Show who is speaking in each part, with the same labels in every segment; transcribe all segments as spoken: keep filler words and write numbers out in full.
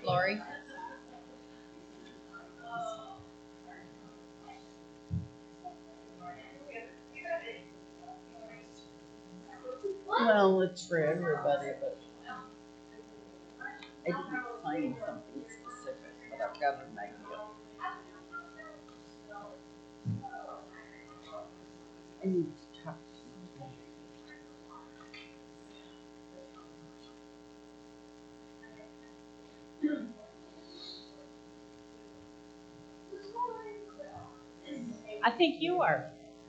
Speaker 1: Lori?
Speaker 2: Well, it's for everybody, but I didn't find something specific, but I've got an idea. I need to talk to you.
Speaker 1: I think you are.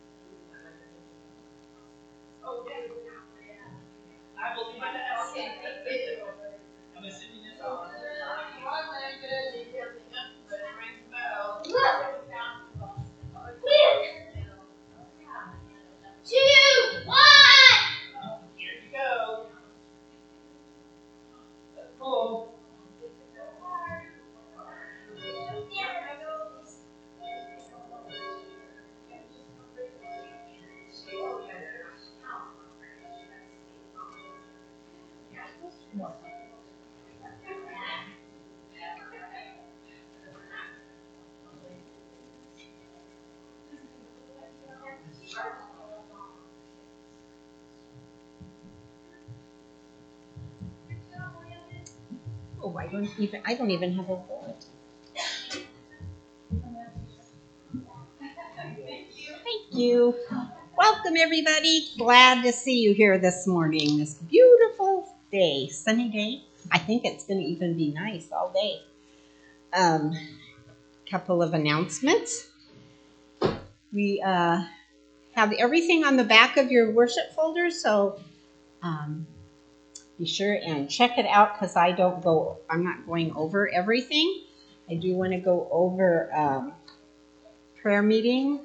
Speaker 1: Oh, I don't even I don't even have a bullet. Thank you. Welcome everybody. Glad to see you here this morning. This beautiful day, sunny day. I think it's going to even be nice all day. Um, couple of announcements. We uh, have everything on the back of your worship folder, so um, be sure and check it out because I don't go. I'm not going over everything. I do want to go over um, prayer meeting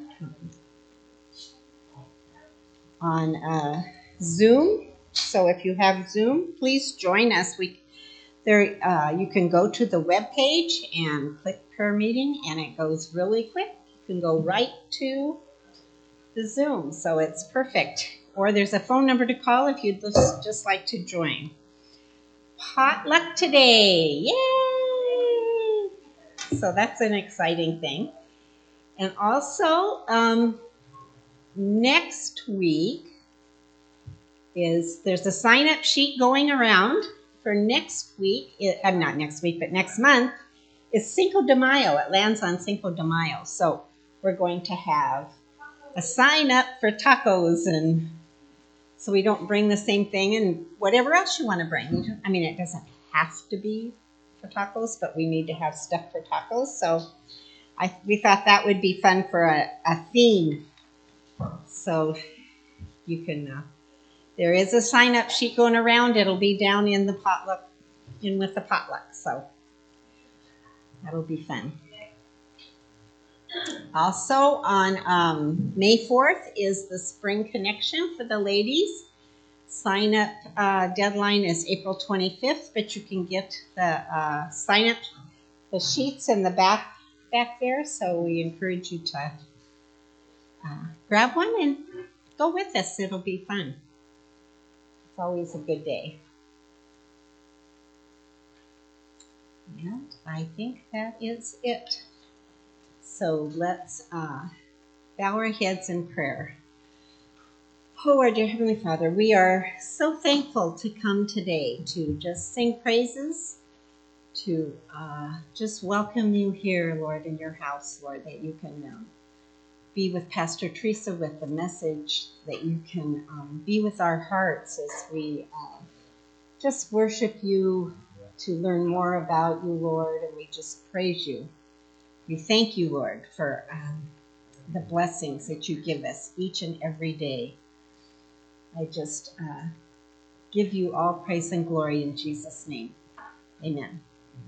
Speaker 1: on uh, Zoom. So if you have Zoom, please join us. We there uh, you can go to the web page and click prayer meeting, and it goes really quick. You can go right to the Zoom, so it's perfect. Or there's a phone number to call if you'd just, just like to join. Potluck today, yay! So that's an exciting thing. And also, um, next week is there's a sign-up sheet going around for next week. It, uh, not next week, but next month is Cinco de Mayo. It lands on Cinco de Mayo, so we're going to have a sign up for tacos, and so we don't bring the same thing and whatever else you want to bring. I mean, it doesn't have to be for tacos, but we need to have stuff for tacos. So I we thought that would be fun for a, a theme. So you can, uh, there is a sign up sheet going around. It'll be down in the potluck, in with the potluck. So that'll be fun. Also on um, May fourth is the Spring Connection for the ladies. Sign up uh, deadline is April twenty-fifth, but you can get the uh, sign up, the sheets in the back back there. So we encourage you to uh, grab one and go with us. It'll be fun. It's always a good day. And I think that is it. So let's uh, bow our heads in prayer. Oh, our dear Heavenly Father, we are so thankful to come today to just sing praises, to uh, just welcome you here, Lord, in your house, Lord, that you can um, be with Pastor Teresa with the message, that you can um, be with our hearts as we uh, just worship you, to learn more about you, Lord, and we just praise you. We thank you, Lord, for um, the blessings that you give us each and every day. I just uh, give you all praise and glory in Jesus' name. Amen.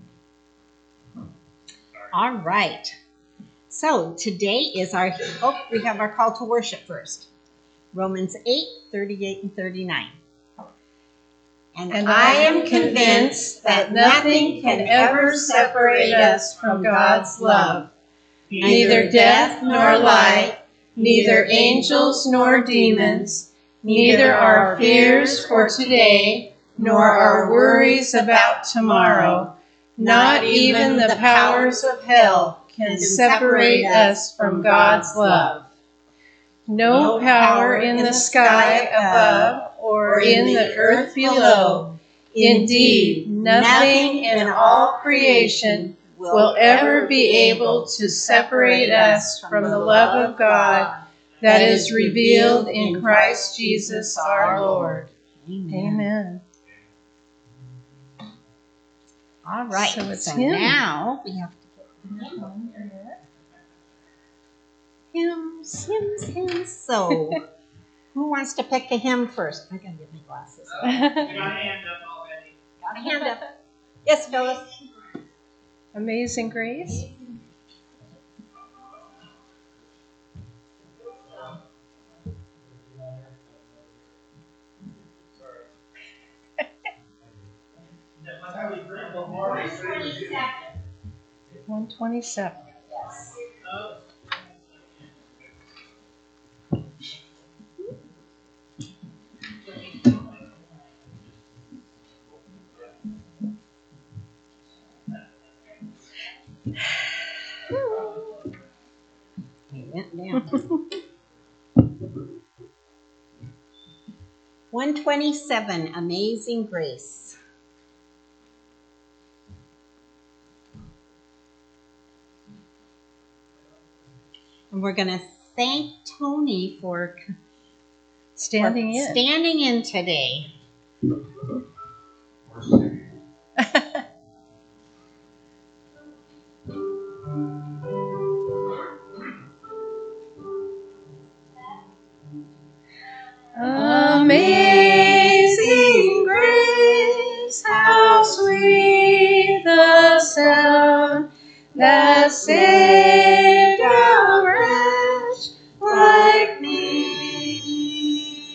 Speaker 1: All right. So today is our, oh, we have our call to worship first. Romans eight, thirty-eight and thirty-nine. And,
Speaker 3: and I am convinced that nothing can ever separate us from God's love. Neither death nor life, neither angels nor demons, neither our fears for today, nor our worries about tomorrow, Not even the powers of hell can separate us from God's love. No power in the sky above or in the earth below. Indeed, nothing in all creation will ever be able to separate us from the love of God that is revealed in Christ Jesus our Lord. Amen.
Speaker 1: All right,
Speaker 3: So it's
Speaker 1: so
Speaker 3: him.
Speaker 1: now we have to get hymns, hymns, hymns. So, who wants to pick a hymn first? I gotta get my glasses.
Speaker 4: got a hand up already.
Speaker 1: Got a hand up. Yes, Phyllis.
Speaker 3: Amazing Grace. one twenty-seven.
Speaker 1: Yes. He went down. one twenty-seven, Amazing Grace. And we're going to thank Tony for
Speaker 3: Standing
Speaker 1: for
Speaker 3: in.
Speaker 1: standing in today.
Speaker 3: Amazing grace, how sweet the sound that saved a wretch like me.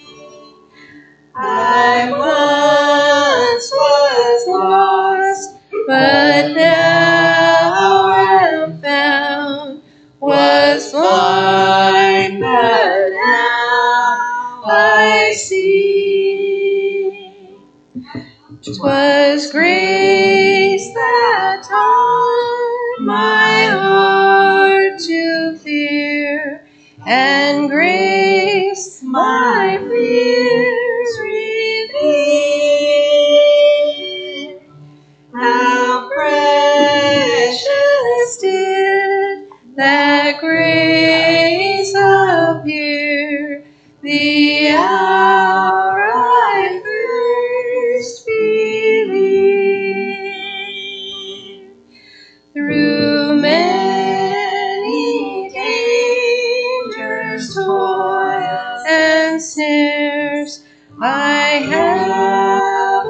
Speaker 3: I once was lost, but now am found, was blind, but now I see. 'Twas grace that taught my heart to fear, and grace my fears relieved. How precious did that grace appear, the hour I first believed. Through many dangers, toils, and snares, I have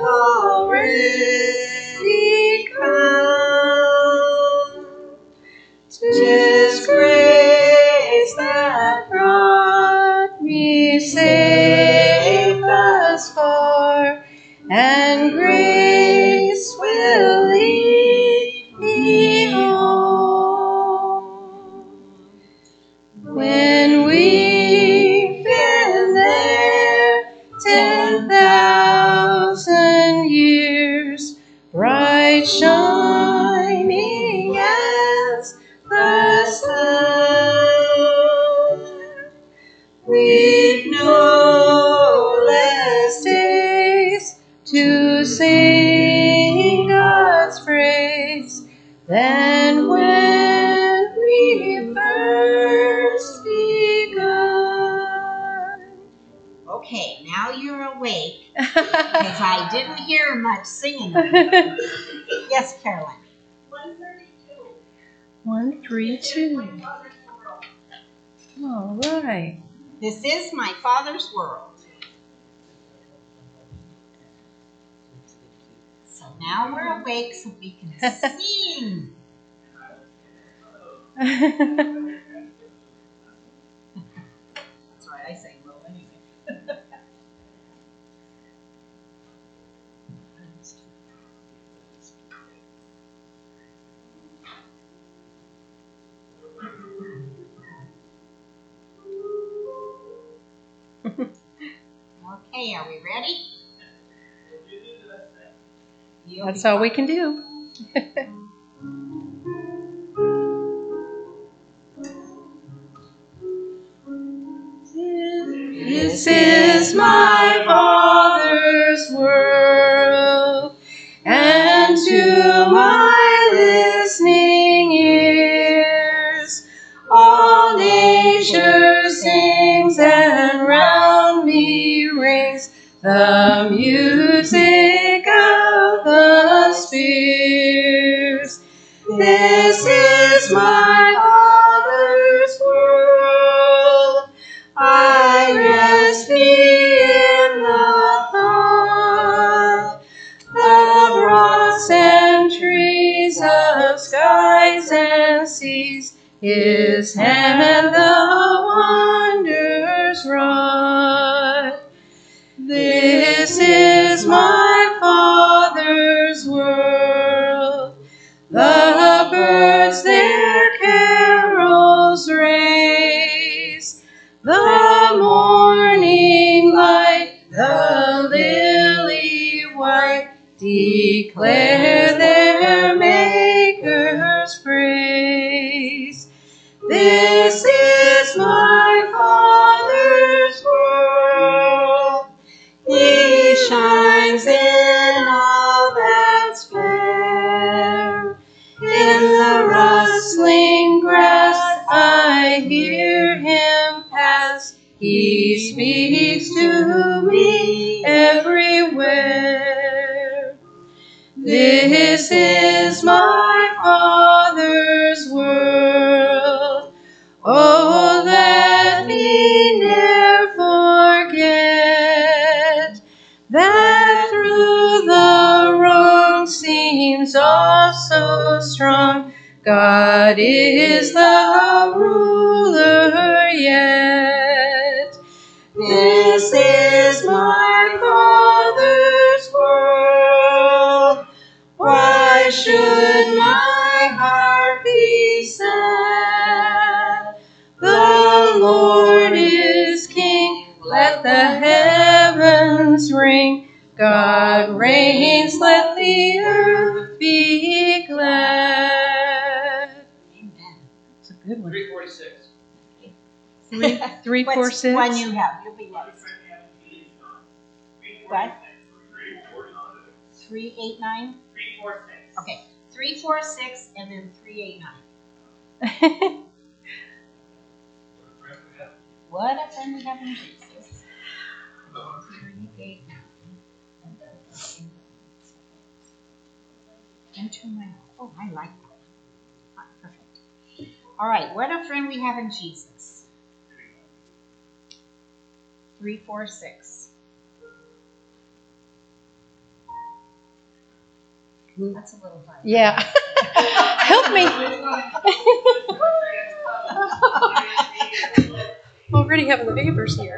Speaker 3: already come. 'Tis grace that brought me safe thus far, and grace will lead me home. When we've been there ten thousand years, bright shining as the sun, we've no less days to sing God's praise than when we first begun.
Speaker 1: Okay, now you're awake, because I didn't hear much singing. Yes, Carolyn.
Speaker 3: one thirty-two. All right.
Speaker 1: This is My Father's World. So now we're awake so we can sing. That's right, I sang low anyway. Okay, are we ready? You'll
Speaker 3: That's
Speaker 1: be
Speaker 3: all we
Speaker 1: fine.
Speaker 3: can do. This is my Father's world, and to my listening ears, all nature sings, and round me rings the music of the spheres. This is my Father's world. I rest me in the thought of rocks and trees, of skies and seas, His hand the wonders wrought. This is my Father's world. The birds their carols raise, the morning light, the lily white, declare their Maker's praise. This is my Father's world. He shines in all that's fair. In the rustling grass I hear Him pass. He speaks to me everywhere. This is my Father's world. Oh, let me ne'er forget that through the wrong seems all so strong, God is the ruler yet. This is my Father's world. Why should my heart be sad? The Lord is King, let the heavens ring. God reigns, let the earth be glad.
Speaker 1: Amen.
Speaker 3: It's a good one.
Speaker 4: Three forty-six.
Speaker 3: Three, three, four,
Speaker 1: What's
Speaker 3: six.
Speaker 1: one you have? You'll be next. What? Three eight nine.
Speaker 4: Three four six.
Speaker 1: Okay, three four six, and then three eight nine. What a friend we have in Jesus. Three eight nine. Enter my. Oh, I like that one. Ah, perfect. All right, what a friend we have in Jesus. Three four six. That's a little hard.
Speaker 3: Yeah. Help me. Already having the vapors here.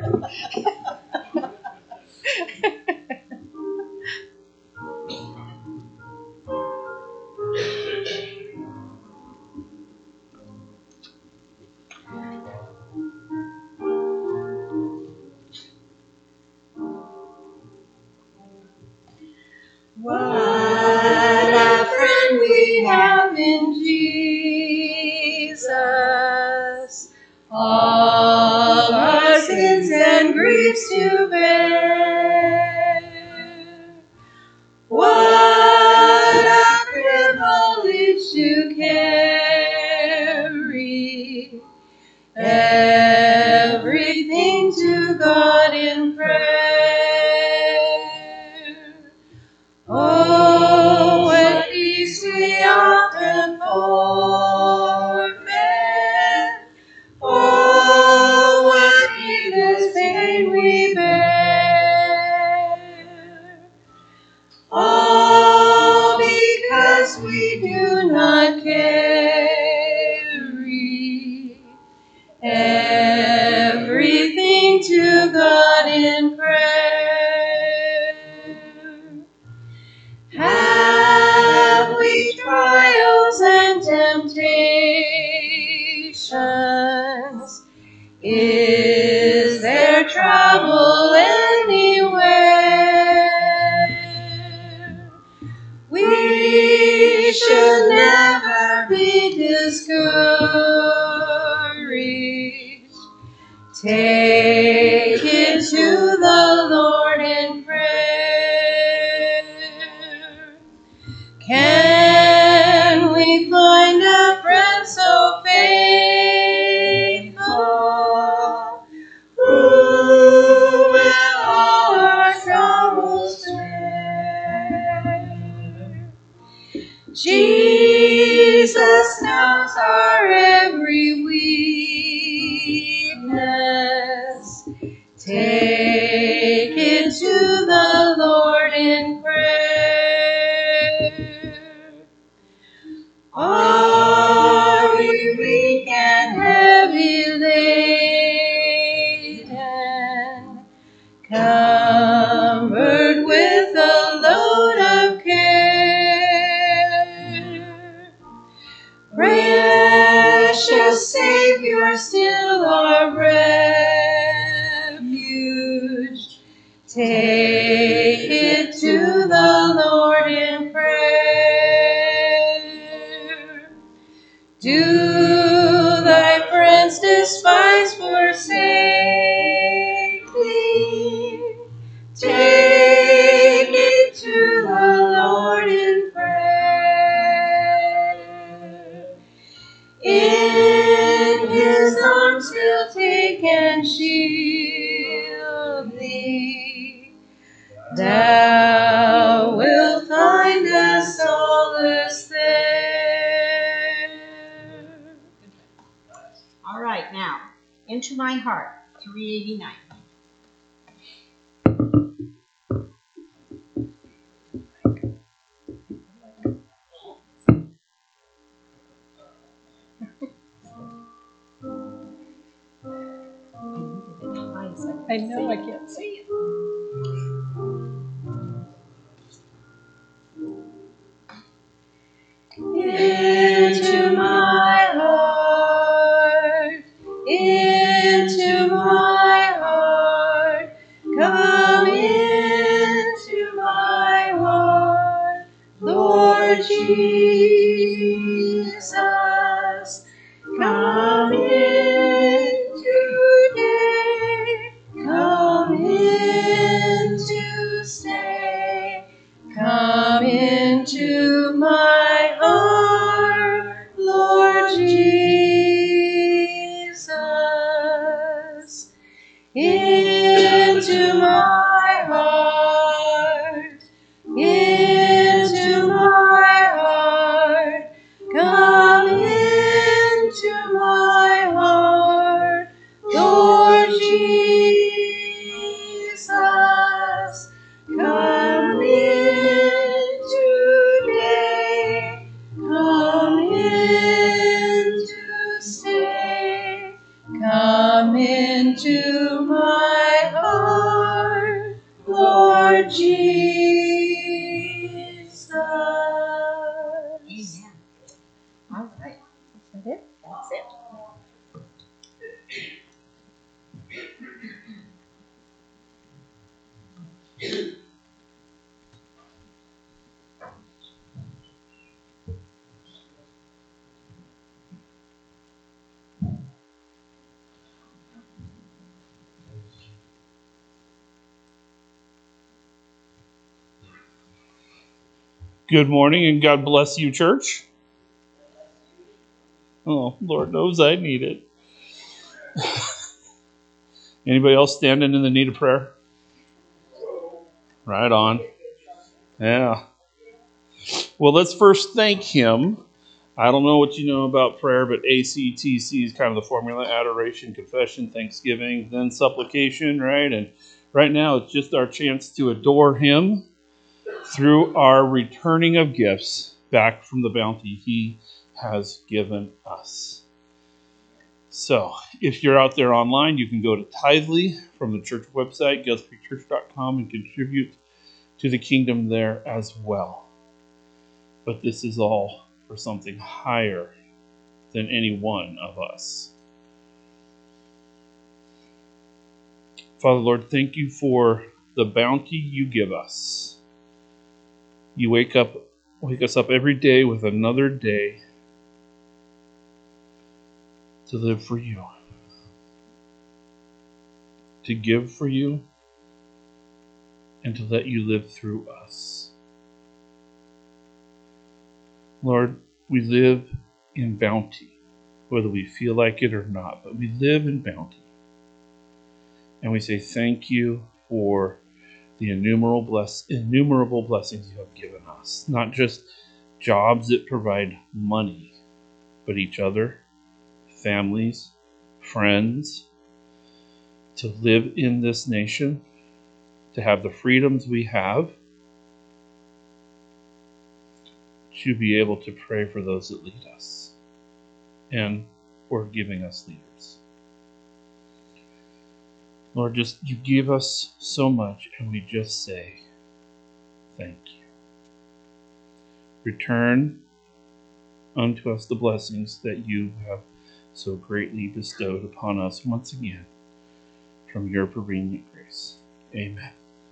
Speaker 3: What a friend we have in Jesus, all our sins and griefs to bear. What a privilege to carry everything to God in prayer. Oh, what peace we often forfeit. Oh, what needless pain we bear. All because we do not carry everything to God in prayer. Have we trials and temptations? Is there trouble anywhere? We we should never be discouraged. Take it to the Lord in prayer. Can we find a friend so faithful, who will all our troubles bear? Jesus knows our every weakness. Take it to the Lord in prayer. Are we weak and heavy laden, covered with a load of care? Precious Savior, still our refuge, take it to the Lord in prayer. Do thy friends despise, forsake thee? Take it to the Lord in prayer. In his arms he'll take and shield thee. Thou wilt find a solace there.
Speaker 1: All right, now, Into My Heart, three eighty-nine.
Speaker 3: I know I can't see it. Into my heart, into my heart, come into my heart, Lord Jesus, come in today, come in to stay, come into my heart, Lord Jesus, into my heart, into my heart, come into my heart, Lord Jesus, come in today, come in to stay, come into my heart, Lord Jesus.
Speaker 1: Amen. All right.
Speaker 3: Is that it?
Speaker 1: That's it.
Speaker 5: Good morning and God bless you, church. Oh, Lord knows I need it. Anybody else standing in the need of prayer? Right on. Yeah. Well, let's first thank Him. I don't know what you know about prayer, but A C T C is kind of the formula: adoration, confession, thanksgiving, then supplication, right? And right now it's just our chance to adore Him through our returning of gifts back from the bounty He has given us. So, if you're out there online, you can go to Tithely from the church website, gales creek church dot com, and contribute to the kingdom there as well. But this is all for something higher than any one of us. Father, Lord, thank you for the bounty you give us. You wake up Wake us up every day with another day to live for you, to give for you, and to let you live through us. Lord, we live in bounty, whether we feel like it or not, but we live in bounty. And we say thank you for the innumerable, bless, innumerable blessings you have given us. Not just jobs that provide money, but each other, families, friends, to live in this nation, to have the freedoms we have, to be able to pray for those that lead us, and for giving us leaders. Lord, just you give us so much, and we just say thank you. Return unto us the blessings that you have so greatly bestowed upon us once again from your prevenient grace. Amen.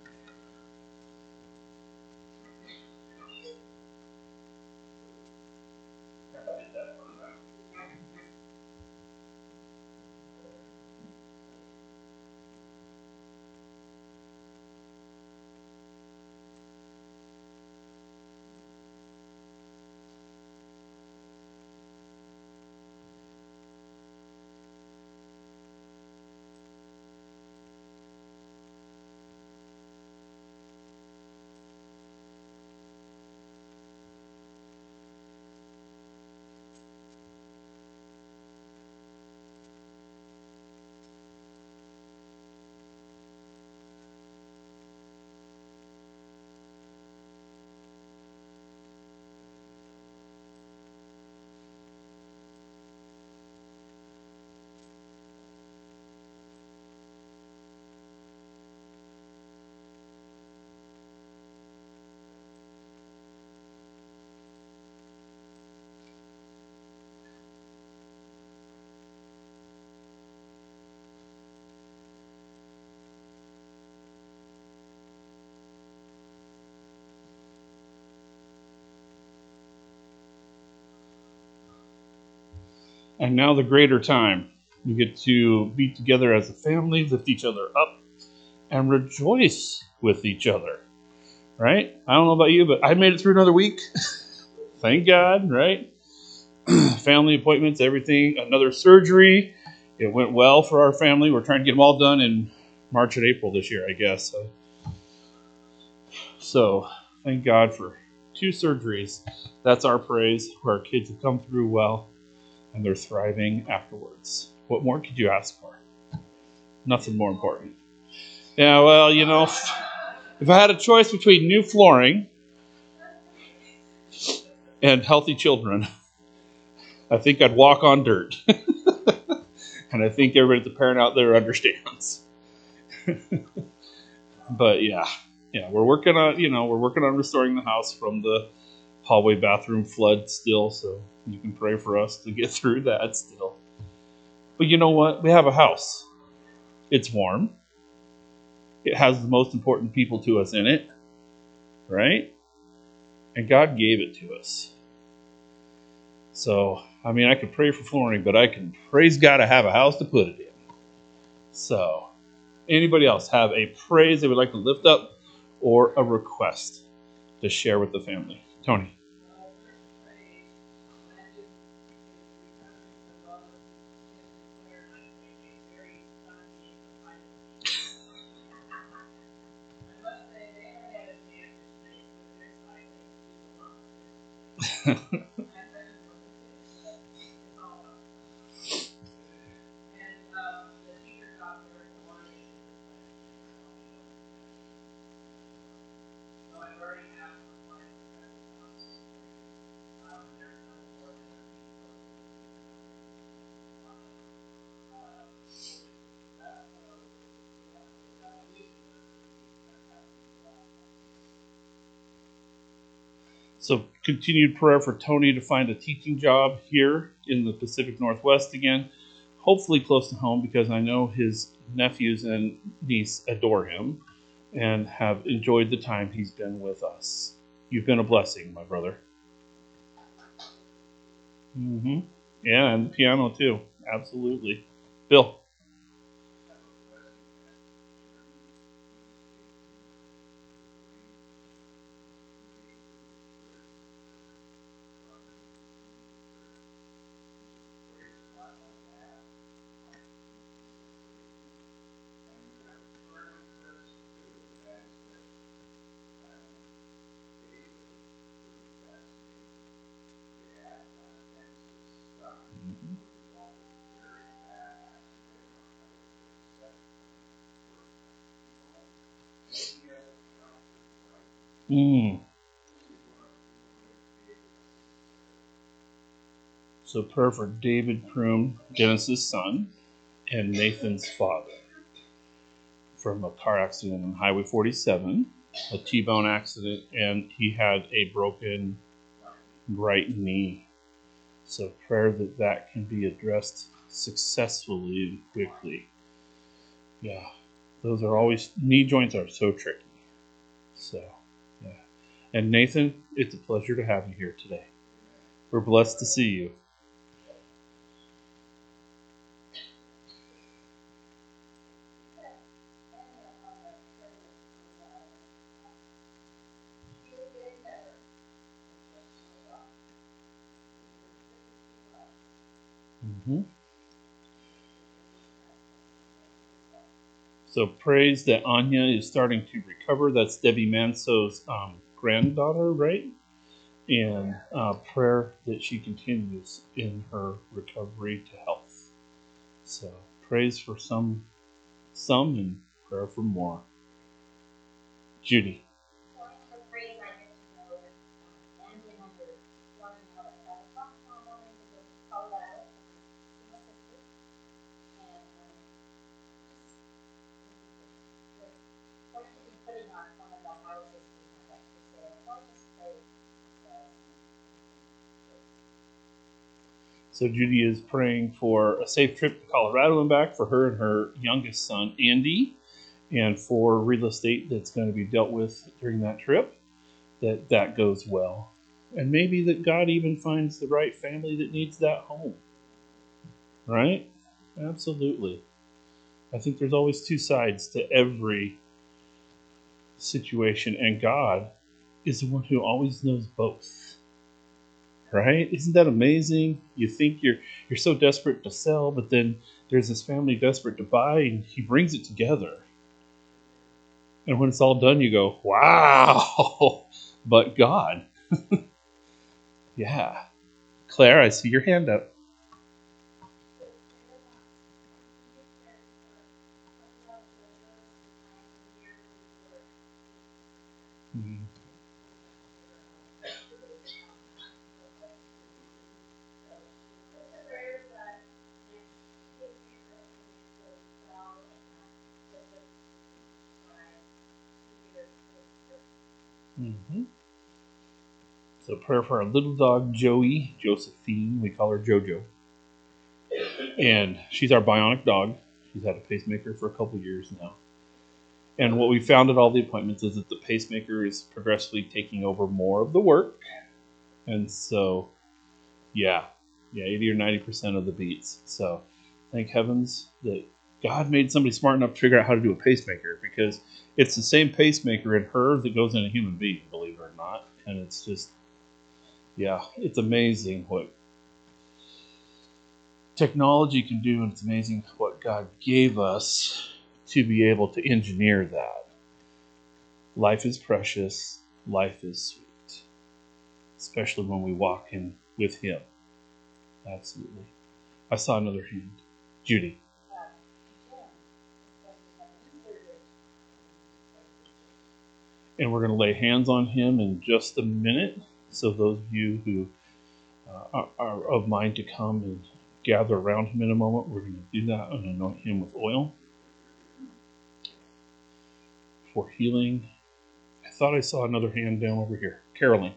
Speaker 5: And now the greater time. We get to be together as a family, lift each other up, and rejoice with each other. Right? I don't know about you, but I made it through another week. Thank God, right? Family appointments, everything. Another surgery. It went well for our family. We're trying to get them all done in March and April this year, I guess. So, so thank God for two surgeries. That's our praise, where our kids have come through well, and they're thriving afterwards. What more could you ask for? Nothing more important. Yeah, well, you know, if I had a choice between new flooring and healthy children, I think I'd walk on dirt. And I think everybody at the parent out there understands. But yeah, yeah, we're working on, you know, we're working on restoring the house from the hallway bathroom flood still, so you can pray for us to get through that still. But you know what? We have a house. It's warm. It has the most important people to us in it, right? And God gave it to us. So, I mean, I could pray for flooring, but I can praise God I have a house to put it in. So, anybody else have a praise they would like to lift up or a request to share with the family? Tony. So continued prayer for Tony to find a teaching job here in the Pacific Northwest again, hopefully close to home, because I know his nephews and niece adore him and have enjoyed the time he's been with us. You've been a blessing, my brother. Mm-hmm. Yeah, and the piano too. Absolutely. Bill. Mm. So prayer for David Prum, Genesis' son, and Nathan's father from a car accident on Highway forty-seven, a T-bone accident, and he had a broken right knee. So prayer that that can be addressed successfully and quickly. Yeah, those are always, knee joints are so tricky. So, yeah. And Nathan, it's a pleasure to have you here today. We're blessed to see you. Mm-hmm. So praise that Anya is starting to recover. That's Debbie Manso's um, granddaughter, right? And uh, prayer that she continues in her recovery to health. So praise for some, some, and prayer for more. Judy. So Judy is praying for a safe trip to Colorado and back for her and her youngest son, Andy, and for real estate that's going to be dealt with during that trip, that that goes well. And maybe that God even finds the right family that needs that home. Right? Absolutely. I think there's always two sides to every situation, and God is the one who always knows both. Right? Isn't that amazing? You think you're you're so desperate to sell, but then there's this family desperate to buy, and he brings it together. And when it's all done, you go, wow, but God. Yeah. Claire, I see your hand up. Mm-hmm. Mm-hmm. So prayer for our little dog, Joey, Josephine. We call her Jojo. And she's our bionic dog. She's had a pacemaker for a couple years now. And what we found at all the appointments is that the pacemaker is progressively taking over more of the work. And so, yeah, yeah, eighty or ninety percent of the beats. So thank heavens that God made somebody smart enough to figure out how to do a pacemaker, because it's the same pacemaker in her that goes in a human being, believe it or not. And it's just, yeah, it's amazing what technology can do, and it's amazing what God gave us to be able to engineer that. Life is precious. Life is sweet, especially when we walk in with Him. Absolutely. I saw another hand. Judy. And we're going to lay hands on him in just a minute. So those of you who uh, are, are of mind to come and gather around him in a moment, we're going to do that and anoint him with oil for healing. I thought I saw another hand down over here. Carolyn.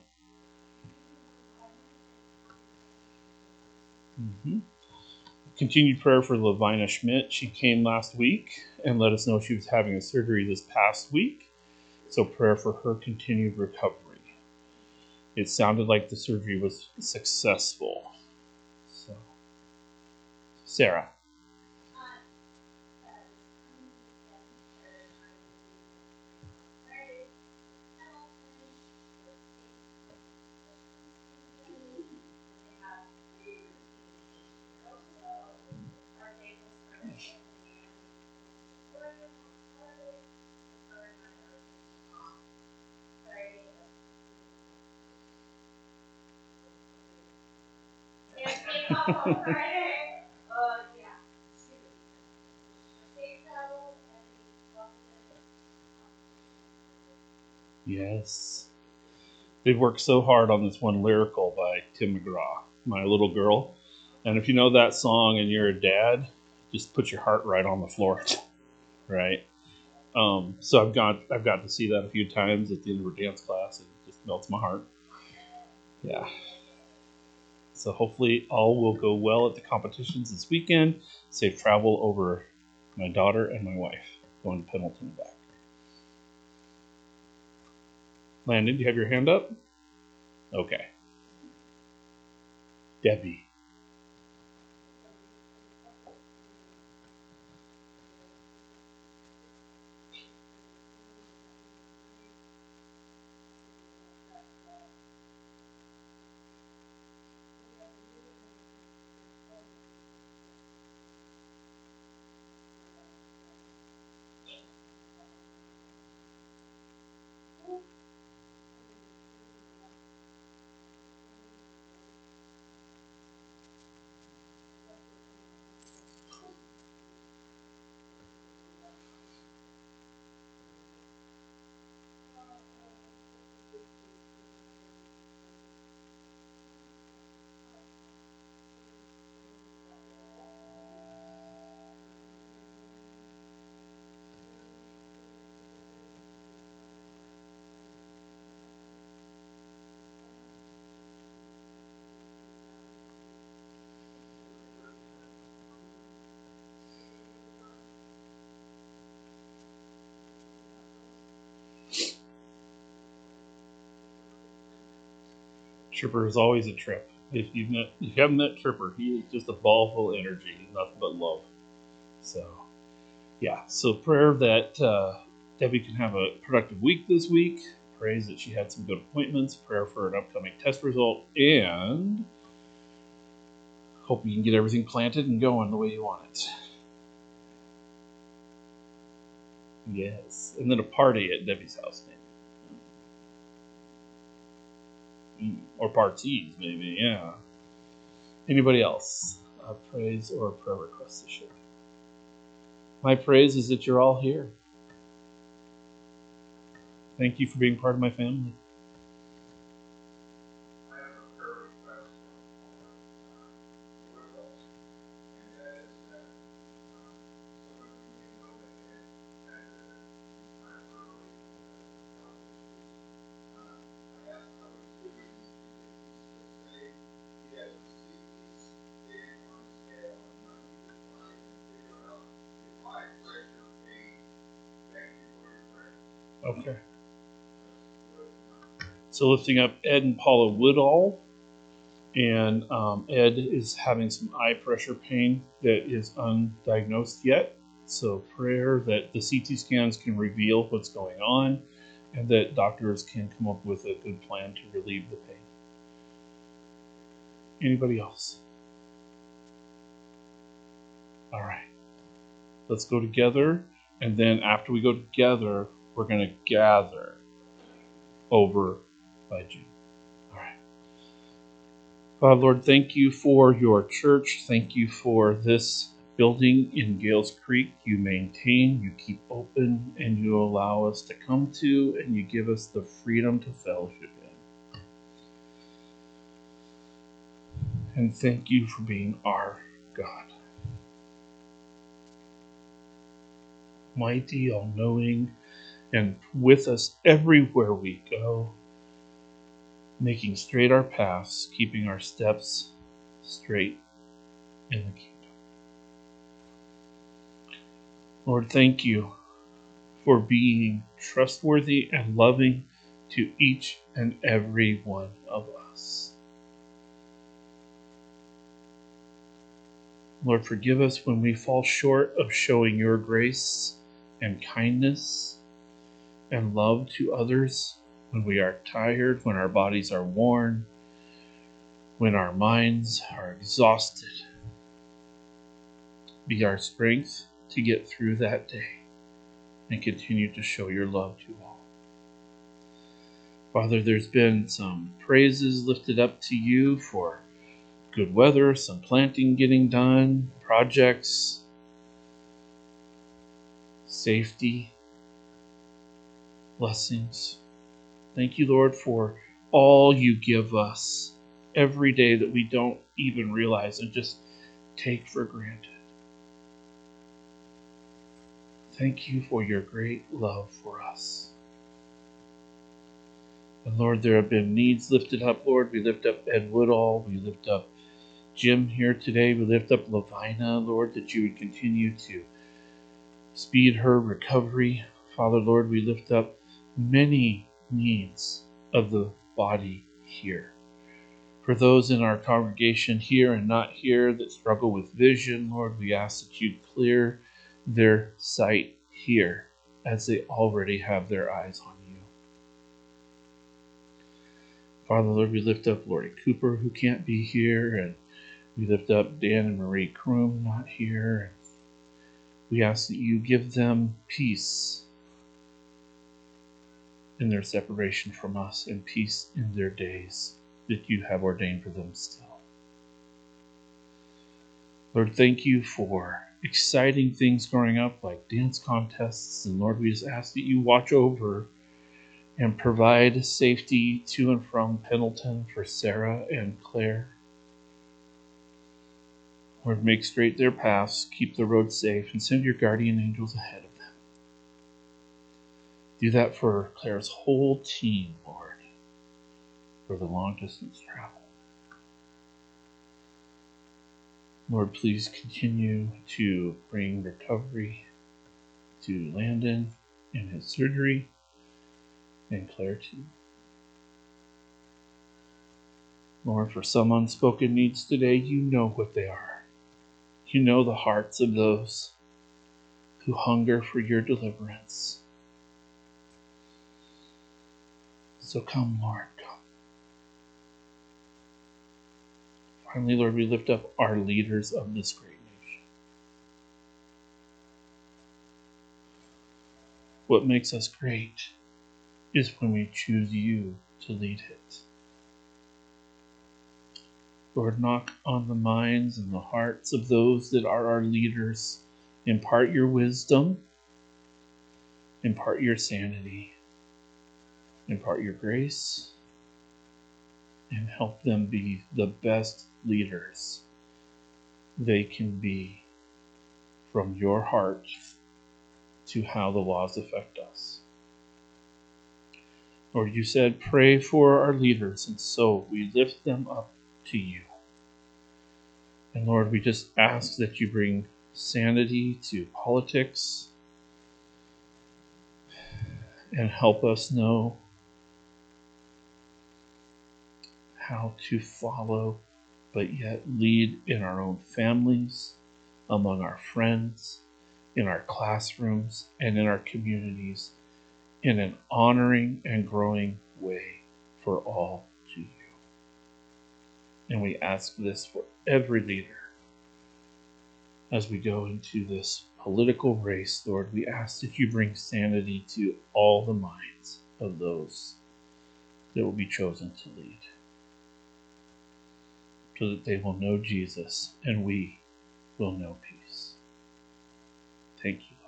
Speaker 5: Mm-hmm. Continued prayer for Lavina Schmidt. She came last week and let us know she was having a surgery this past week. So prayer for her continued recovery. it sounded like the surgery was successful. So, Sarah. Yes. They've worked so hard on this one lyrical by Tim McGraw, My Little Girl. And if you know that song and you're a dad, just put your heart right on the floor. Right? Um, so I've got I've got to see that a few times at the end of her dance class. It just melts my heart. Yeah. So hopefully all will go well at the competitions this weekend. Safe travel over my daughter and my wife going to Pendleton and back. Landon, do you have your hand up? Okay. Debbie. Tripper is always a trip. If you've met, if you haven't met Tripper, he is just a ball full of energy, nothing but love. So, yeah. So prayer that uh, Debbie can have a productive week this week. Praise that she had some good appointments. Prayer for an upcoming test result, and hope you can get everything planted and going the way you want it. Yes, and then a party at Debbie's house, maybe. Or parties, maybe, yeah. Anybody else? A praise or a prayer request to share? My praise is that you're all here. Thank you for being part of my family. Okay. So lifting up Ed and Paula Woodall. And um, Ed is having some eye pressure pain that is undiagnosed yet. So prayer that the C T scans can reveal what's going on and that doctors can come up with a good plan to relieve the pain. Anybody else? All right. Let's go together. And then after we go together, we're going to gather over by June. All right. Uh, Lord, thank you for your church. Thank you for this building in Gales Creek. You maintain, you keep open, and you allow us to come to, and you give us the freedom to fellowship in. And thank you for being our God. Mighty, all-knowing, and with us everywhere we go, making straight our paths, keeping our steps straight in the kingdom. Lord, thank you for being trustworthy and loving to each and every one of us. Lord, forgive us when we fall short of showing your grace and kindness and love to others, when we are tired, when our bodies are worn, when our minds are exhausted. Be our strength to get through that day and continue to show your love to all. Father, there's been some praises lifted up to you for good weather, some planting getting done, projects, safety, blessings. Thank you, Lord, for all you give us every day that we don't even realize and just take for granted. Thank you for your great love for us. And Lord, there have been needs lifted up, Lord. We lift up Ed Woodall. We lift up Jim here today. We lift up Lavina, Lord, that you would continue to speed her recovery. Father, Lord, we lift up many needs of the body here. For those in our congregation here and not here that struggle with vision, Lord, we ask that you clear their sight here as they already have their eyes on you. Father, Lord, we lift up Lori Cooper, who can't be here, and we lift up Dan and Marie Kroom, not here. We ask that you give them peace in their separation from us and peace in their days that you have ordained for them still. Lord, thank you for exciting things growing up like dance contests. And Lord, we just ask that you watch over and provide safety to and from Pendleton for Sarah and Claire. Lord, make straight their paths, keep the road safe, and send your guardian angels ahead of them. Do that for Claire's whole team, Lord, for the long distance travel. Lord, please continue to bring recovery to Landon in his surgery, and Claire too. Lord, for some unspoken needs today, you know what they are. You know the hearts of those who hunger for your deliverance. So come, Lord, come. Finally, Lord, we lift up our leaders of this great nation. What makes us great is when we choose you to lead it. Lord, knock on the minds and the hearts of those that are our leaders. Impart your wisdom. Impart your sanity. Impart your grace. And help them be the best leaders they can be, from your heart to how the laws affect us. Lord, you said, pray for our leaders, and so we lift them up to you. And Lord, we just ask that you bring sanity to politics and help us know how to follow but yet lead in our own families, among our friends, in our classrooms, and in our communities, in an honoring and growing way for all to you. And we ask this for every leader. As we go into this political race, Lord, we ask that you bring sanity to all the minds of those that will be chosen to lead, so that they will know Jesus and we will know peace. Thank you,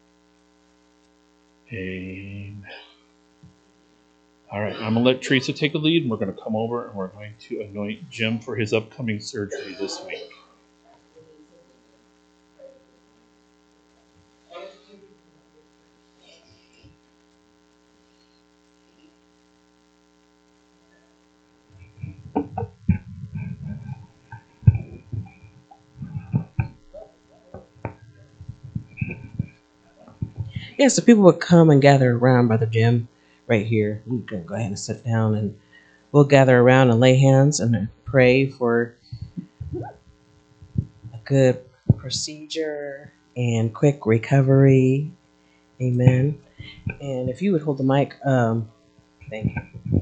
Speaker 5: Lord. Amen. All right, I'm going to let Teresa take a lead, and we're going to come over and we're going to anoint Jim for his upcoming surgery this week.
Speaker 6: Yeah, so people would come and gather around Brother Jim right here. You can go ahead and sit down, and we'll gather around and lay hands and pray for a good procedure and quick recovery. Amen. And if you would hold the mic, um, thank you.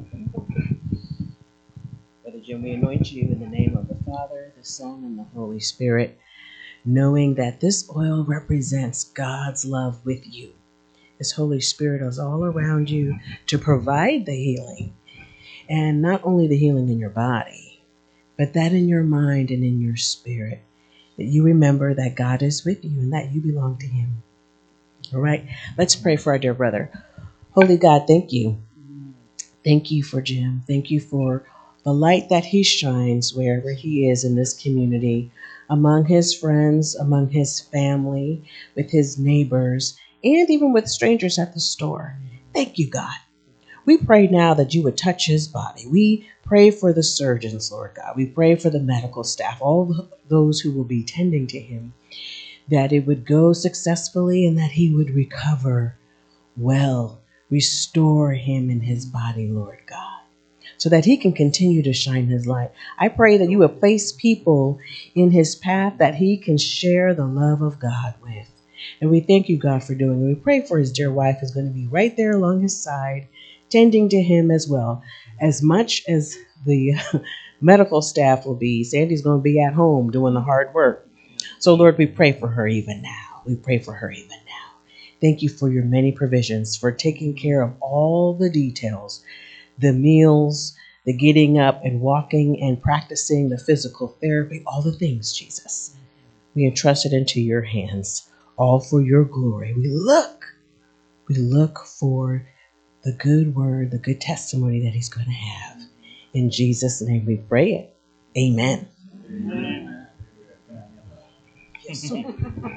Speaker 6: Brother Jim, we anoint you in the name of the Father, the Son, and the Holy Spirit, knowing that this oil represents God's love with you. His Holy Spirit is all around you to provide the healing. And not only the healing in your body, but that in your mind and in your spirit. That you remember that God is with you and that you belong to Him. All right, let's pray for our dear brother. Holy God, thank you. Thank you for Jim. Thank you for the light that he shines wherever he is in this community, among his friends, among his family, with his neighbors, and even with strangers at the store. Thank you, God. We pray now that you would touch his body. We pray for the surgeons, Lord God. We pray for the medical staff, all those who will be tending to him, that it would go successfully and that he would recover well. Restore him in his body, Lord God, so that he can continue to shine his light. I pray that you would place people in his path that he can share the love of God with. And we thank you, God, for doing it. We pray for his dear wife who's going to be right there along his side, tending to him as well. As much as the medical staff will be, Sandy's going to be at home doing the hard work. So, Lord, we pray for her even now. We pray for her even now. Thank you for your many provisions, for taking care of all the details, the meals, the getting up and walking and practicing the physical therapy, all the things, Jesus. We entrust it into your hands, all for your glory. We look, we look for the good word, the good testimony that he's going to have. In Jesus' name we pray it. Amen. Amen. Yes, sir.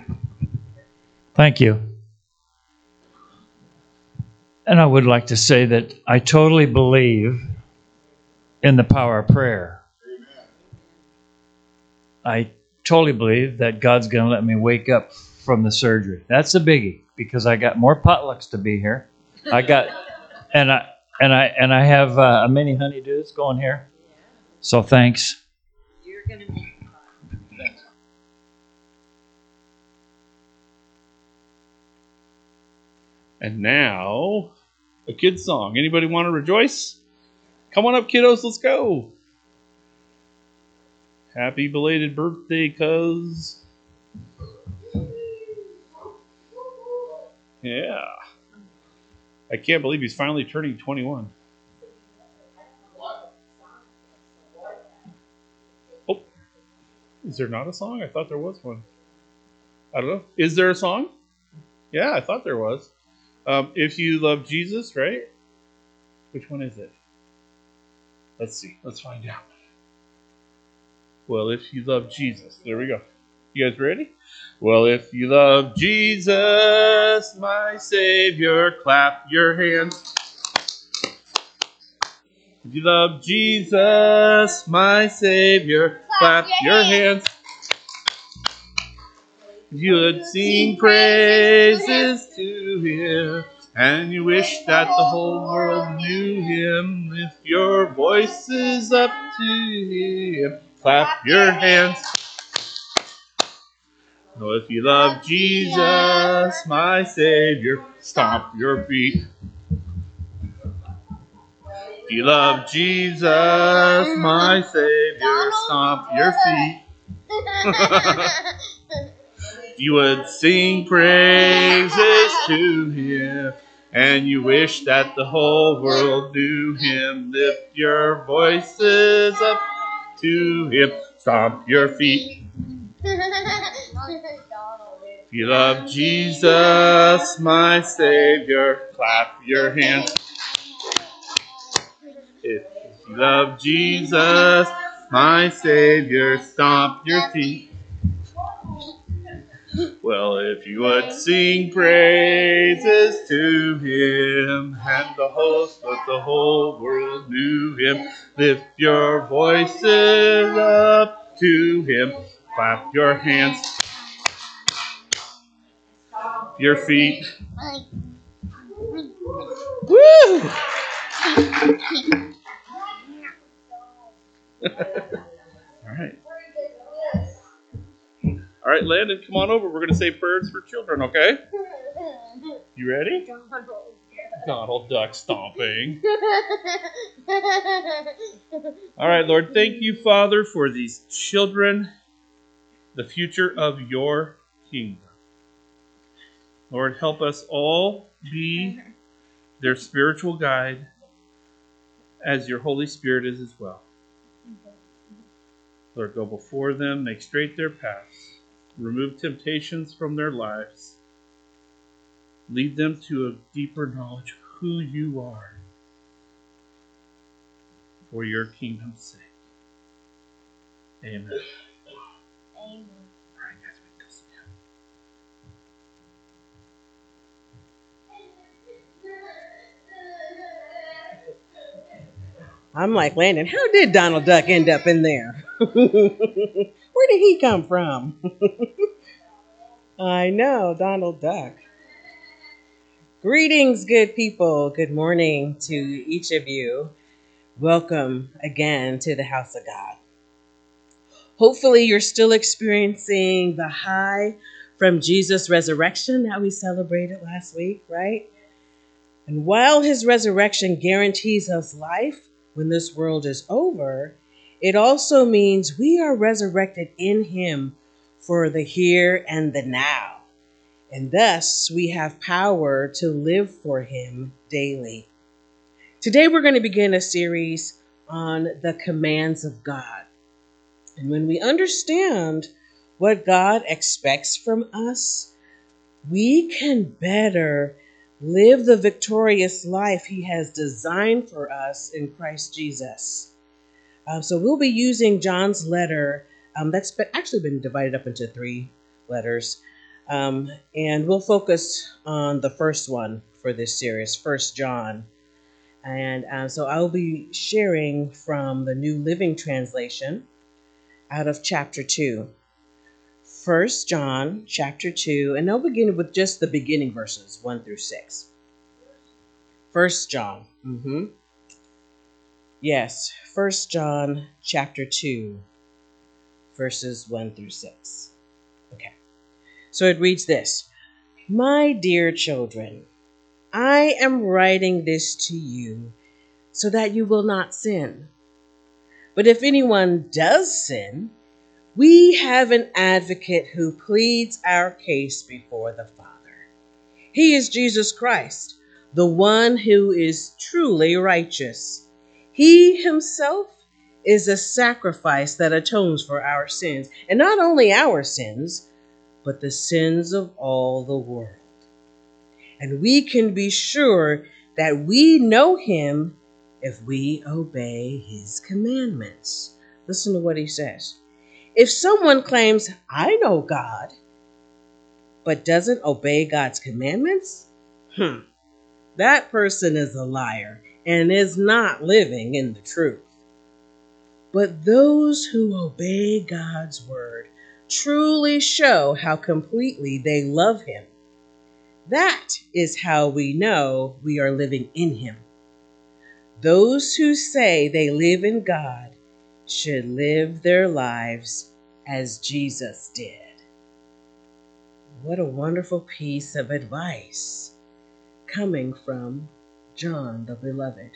Speaker 7: Thank you. And I would like to say that I totally believe in the power of prayer. I totally believe that God's going to let me wake up from the surgery. That's a biggie, because I got more potlucks to be here. I got, and I and I and I have uh, a mini honeydews going here. So thanks.
Speaker 1: You're gonna make
Speaker 7: Thanks.
Speaker 5: And now, a kid's song. Anybody want to rejoice? Come on up, kiddos. Let's go. Happy belated birthday, cuz. Yeah. I can't believe he's finally turning twenty-one. Oh, is there not a song? I thought there was one. I don't know. Is there a song? Yeah, I thought there was. Um, if you love Jesus, right? Which one is it? Let's see. Let's find out. Well, if you love Jesus. There we go. You guys ready? Well, if you love Jesus, my Savior, clap your hands. If you love Jesus, my Savior, clap your hands. If you would sing praises to Him, and you wish that the whole world knew Him, lift your voices up to Him, clap your hands. Oh, if you love Jesus, my Savior, stomp your feet. If you love Jesus, my Savior, stomp your feet. If you would sing praises to Him, and you wish that the whole world knew Him, lift your voices up to Him, stomp your feet. If you love Jesus, my Savior, clap your hands. If you love Jesus, my Savior, stomp your feet. Well, if you would sing praises to Him, and the host of the whole world knew Him, lift your voices up to Him, clap your hands, your feet.
Speaker 6: Woo!
Speaker 5: All right. All right, Landon, come on over. We're going to say prayers for children, okay? You ready? Donald Duck stomping. All right, Lord, thank you, Father, for these children, the future of your kingdom. Lord, help us all be their spiritual guide as your Holy Spirit is as well. Lord, go before them, make straight their paths, remove temptations from their lives, lead them to a deeper knowledge of who you are for your kingdom's sake. Amen.
Speaker 8: Amen.
Speaker 5: All right, guys, we can go sit down.
Speaker 6: I'm like, Landon, how did Donald Duck end up in there? Where did he come from? I know, Donald Duck. Greetings, good people. Good morning to each of you. Welcome again to the house of God. Hopefully you're still experiencing the high from Jesus' resurrection that we celebrated last week, right? And while his resurrection guarantees us life when this world is over, it also means we are resurrected in him for the here and the now. And thus we have power to live for him daily. Today we're going to begin a series on the commands of God. And when we understand what God expects from us, we can better live the victorious life he has designed for us in Christ Jesus. Um, so we'll be using John's letter. Um, that's been, actually been divided up into three letters. Um, and we'll focus on the first one for this series, First John. And uh, so I'll be sharing from the New Living Translation out of chapter two. First John chapter two, and I'll begin with just the beginning verses, one through six. First John. Mm-hmm. Yes, First John chapter two, verses one through six. Okay. So it reads this: My dear children, I am writing this to you so that you will not sin. But if anyone does sin, we have an advocate who pleads our case before the Father. He is Jesus Christ, the one who is truly righteous. He himself is a sacrifice that atones for our sins, and not only our sins, but the sins of all the world. And we can be sure that we know him if we obey his commandments. Listen to what he says. If someone claims, I know God, but doesn't obey God's commandments, hmm, that person is a liar and is not living in the truth. But those who obey God's word truly show how completely they love him. That is how we know we are living in him. Those who say they live in God should live their lives as Jesus did. What a wonderful piece of advice coming from John the Beloved.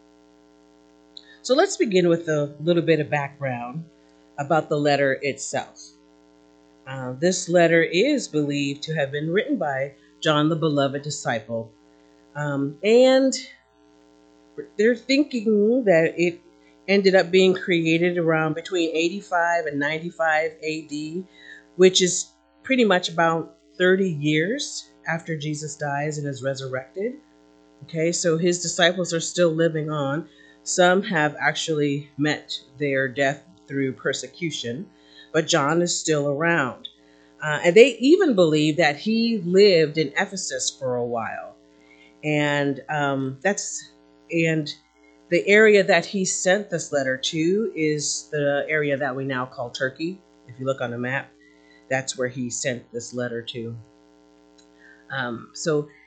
Speaker 6: So let's begin with a little bit of background about the letter itself. Uh, this letter is believed to have been written by John the Beloved disciple. Um, and they're thinking that it ended up being created around between eighty-five and ninety-five A D, which is pretty much about thirty years after Jesus dies and is resurrected. Okay, so his disciples are still living on. Some have actually met their death through persecution, but John is still around. Uh, and they even believe that he lived in Ephesus for a while. And um, that's and the area that he sent this letter to is the area that we now call Turkey. If you look on the map, that's where he sent this letter to. Um, so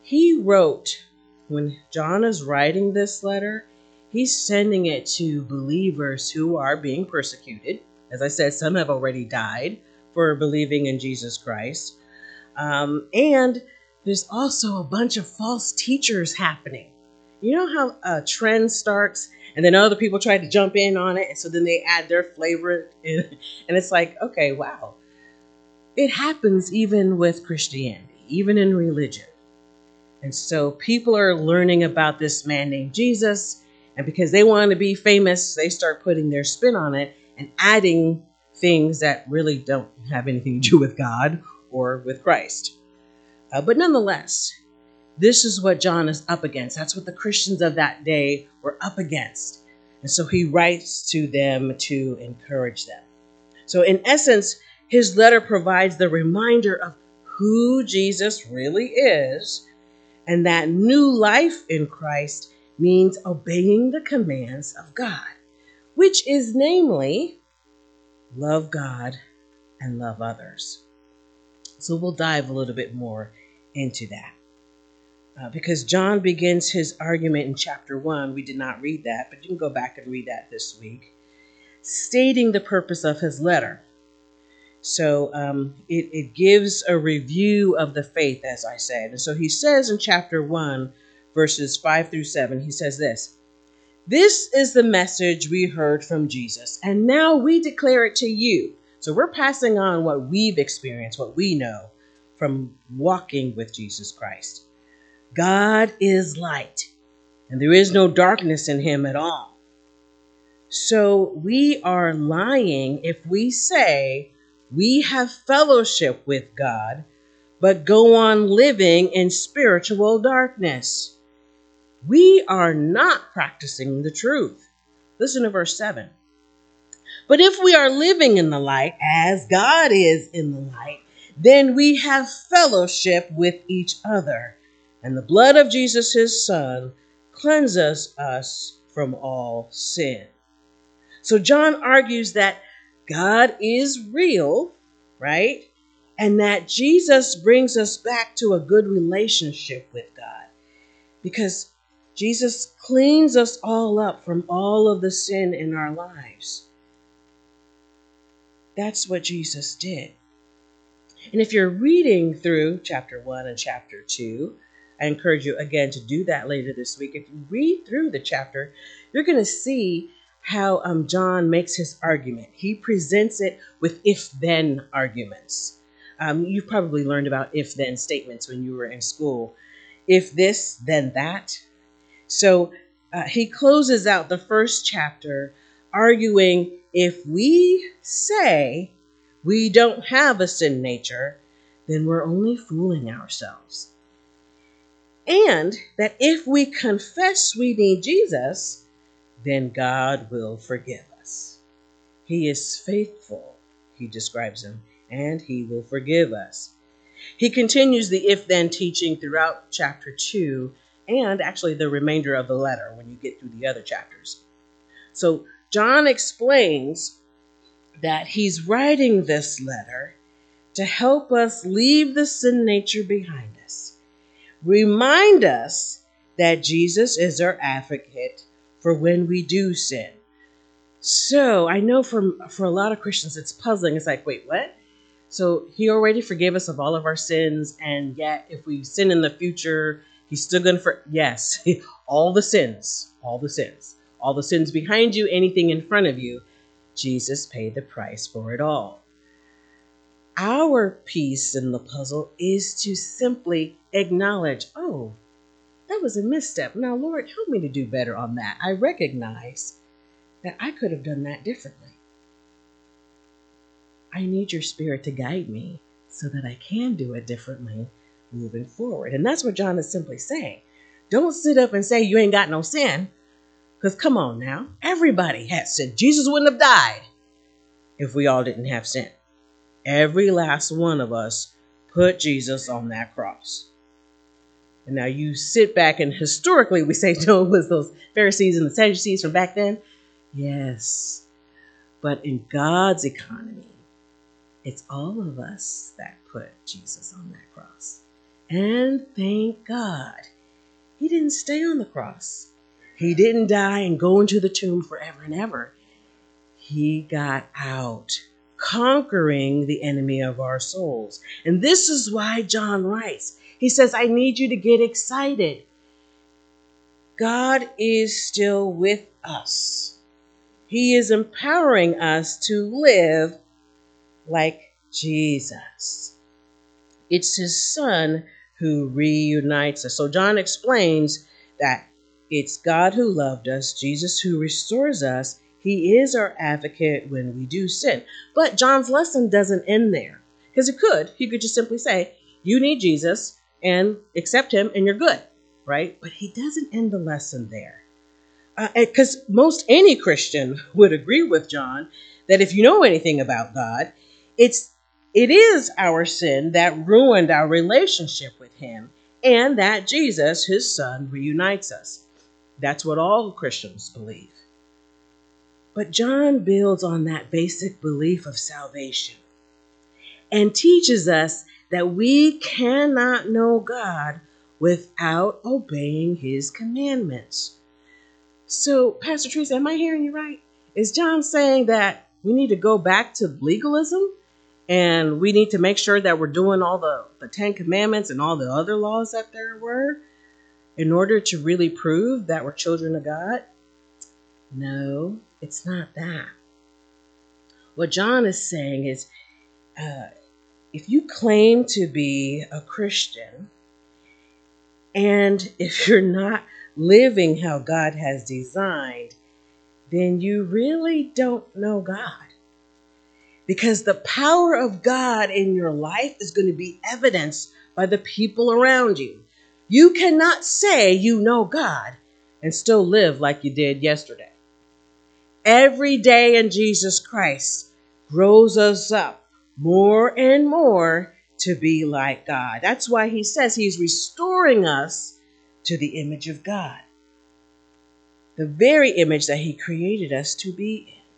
Speaker 6: he wrote, when John is writing this letter, he's sending it to believers who are being persecuted. As I said, some have already died for believing in Jesus Christ. Um, and there's also a bunch of false teachers happening. You know how a trend starts and then other people try to jump in on it, and so then they add their flavor in, and it's like, okay, wow. It happens even with Christianity, even in religion. And so people are learning about this man named Jesus, and because they want to be famous, they start putting their spin on it and adding things that really don't have anything to do with God or with Christ. Uh, but nonetheless, this is what John is up against. That's what the Christians of that day were up against. And so he writes to them to encourage them. So in essence, his letter provides the reminder of who Jesus really is, and that new life in Christ means obeying the commands of God, which is namely, love God and love others. So we'll dive a little bit more into that. Uh, because John begins his argument in chapter one. We did not read that, but you can go back and read that this week, stating the purpose of his letter. So um, it, it gives a review of the faith, as I said. And so he says in chapter one, verses five through seven, he says this: "This is the message we heard from Jesus, and now we declare it to you." So we're passing on what we've experienced, what we know from walking with Jesus Christ. God is light, and there is no darkness in him at all. So we are lying if we say we have fellowship with God, but go on living in spiritual darkness. We are not practicing the truth. Listen to verse seven. "But if we are living in the light, as God is in the light, then we have fellowship with each other. And the blood of Jesus, his son, cleanses us from all sin." So John argues that God is real, right? And that Jesus brings us back to a good relationship with God, because Jesus cleans us all up from all of the sin in our lives. That's what Jesus did. And if you're reading through chapter one and chapter two, I encourage you again to do that later this week. If you read through the chapter, you're going to see how um, John makes his argument. He presents it with if-then arguments. Um, you've probably learned about if-then statements when you were in school. If this, then that. So uh, he closes out the first chapter arguing, if we say we don't have a sin nature, then we're only fooling ourselves. And that if we confess we need Jesus, then God will forgive us. He is faithful, he describes him, and he will forgive us. He continues the if-then teaching throughout chapter two, and actually the remainder of the letter when you get through the other chapters. So John explains that he's writing this letter to help us leave the sin nature behind us. Remind us that Jesus is our advocate for when we do sin. So I know for, for a lot of Christians it's puzzling. It's like, wait, what? So he already forgave us of all of our sins, and yet if we sin in the future, he's still going to for yes, all the sins, all the sins, all the sins behind you, anything in front of you, Jesus paid the price for it all. Our piece in the puzzle is to simply acknowledge, oh, that was a misstep. Now, Lord, help me to do better on that. I recognize that I could have done that differently. I need your Spirit to guide me so that I can do it differently moving forward. And that's what John is simply saying. Don't sit up and say you ain't got no sin, because come on now, everybody has sin. Jesus wouldn't have died if we all didn't have sin. Every last one of us put Jesus on that cross. And now you sit back and historically we say, no, it was those Pharisees and the Sadducees from back then. Yes. But in God's economy, it's all of us that put Jesus on that cross. And thank God, he didn't stay on the cross. He didn't die and go into the tomb forever and ever. He got out, conquering the enemy of our souls. And this is why John writes. He says, I need you to get excited. God is still with us. He is empowering us to live like Jesus. It's his son who reunites us. So John explains that it's God who loved us, Jesus who restores us. He is our advocate when we do sin. But John's lesson doesn't end there. Because it could. He could just simply say, you need Jesus and accept him and you're good, right? But he doesn't end the lesson there. Because uh, most any Christian would agree with John that if you know anything about God, it's it is our sin that ruined our relationship with him, and that Jesus, his son, reunites us. That's what all Christians believe. But John builds on that basic belief of salvation and teaches us that we cannot know God without obeying his commandments. So, Pastor Teresa, am I hearing you right? Is John saying that we need to go back to legalism and we need to make sure that we're doing all the, the Ten Commandments and all the other laws that there were in order to really prove that we're children of God? No, it's not that. What John is saying is, uh, if you claim to be a Christian, and if you're not living how God has designed, then you really don't know God. Because the power of God in your life is going to be evidenced by the people around you. You cannot say you know God and still live like you did yesterday. Every day in Jesus Christ grows us up more and more to be like God. That's why he says he's restoring us to the image of God, the very image that he created us to be in.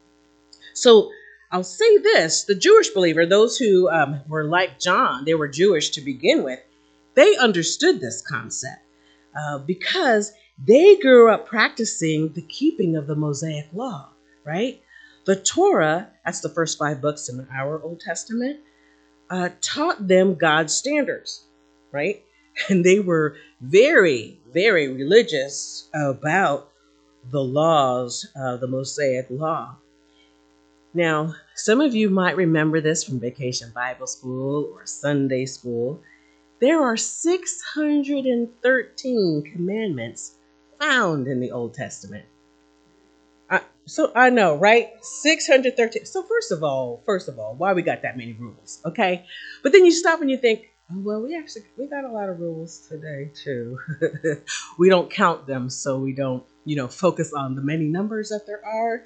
Speaker 6: So I'll say this, the Jewish believer, those who um, were like John, they were Jewish to begin with, they understood this concept uh, because they grew up practicing the keeping of the Mosaic law, right? The Torah, that's the first five books in our Old Testament, uh, taught them God's standards, right? And they were very, very religious about the laws of the Mosaic law. Now, some of you might remember this from Vacation Bible School or Sunday school. There are six hundred thirteen commandments found in the Old Testament. I, so I know, right? six hundred thirteen. So first of all, first of all, why we got that many rules, okay? But then you stop and you think, oh, well, we actually, we got a lot of rules today too. We don't count them, so we don't, you know, focus on the many numbers that there are.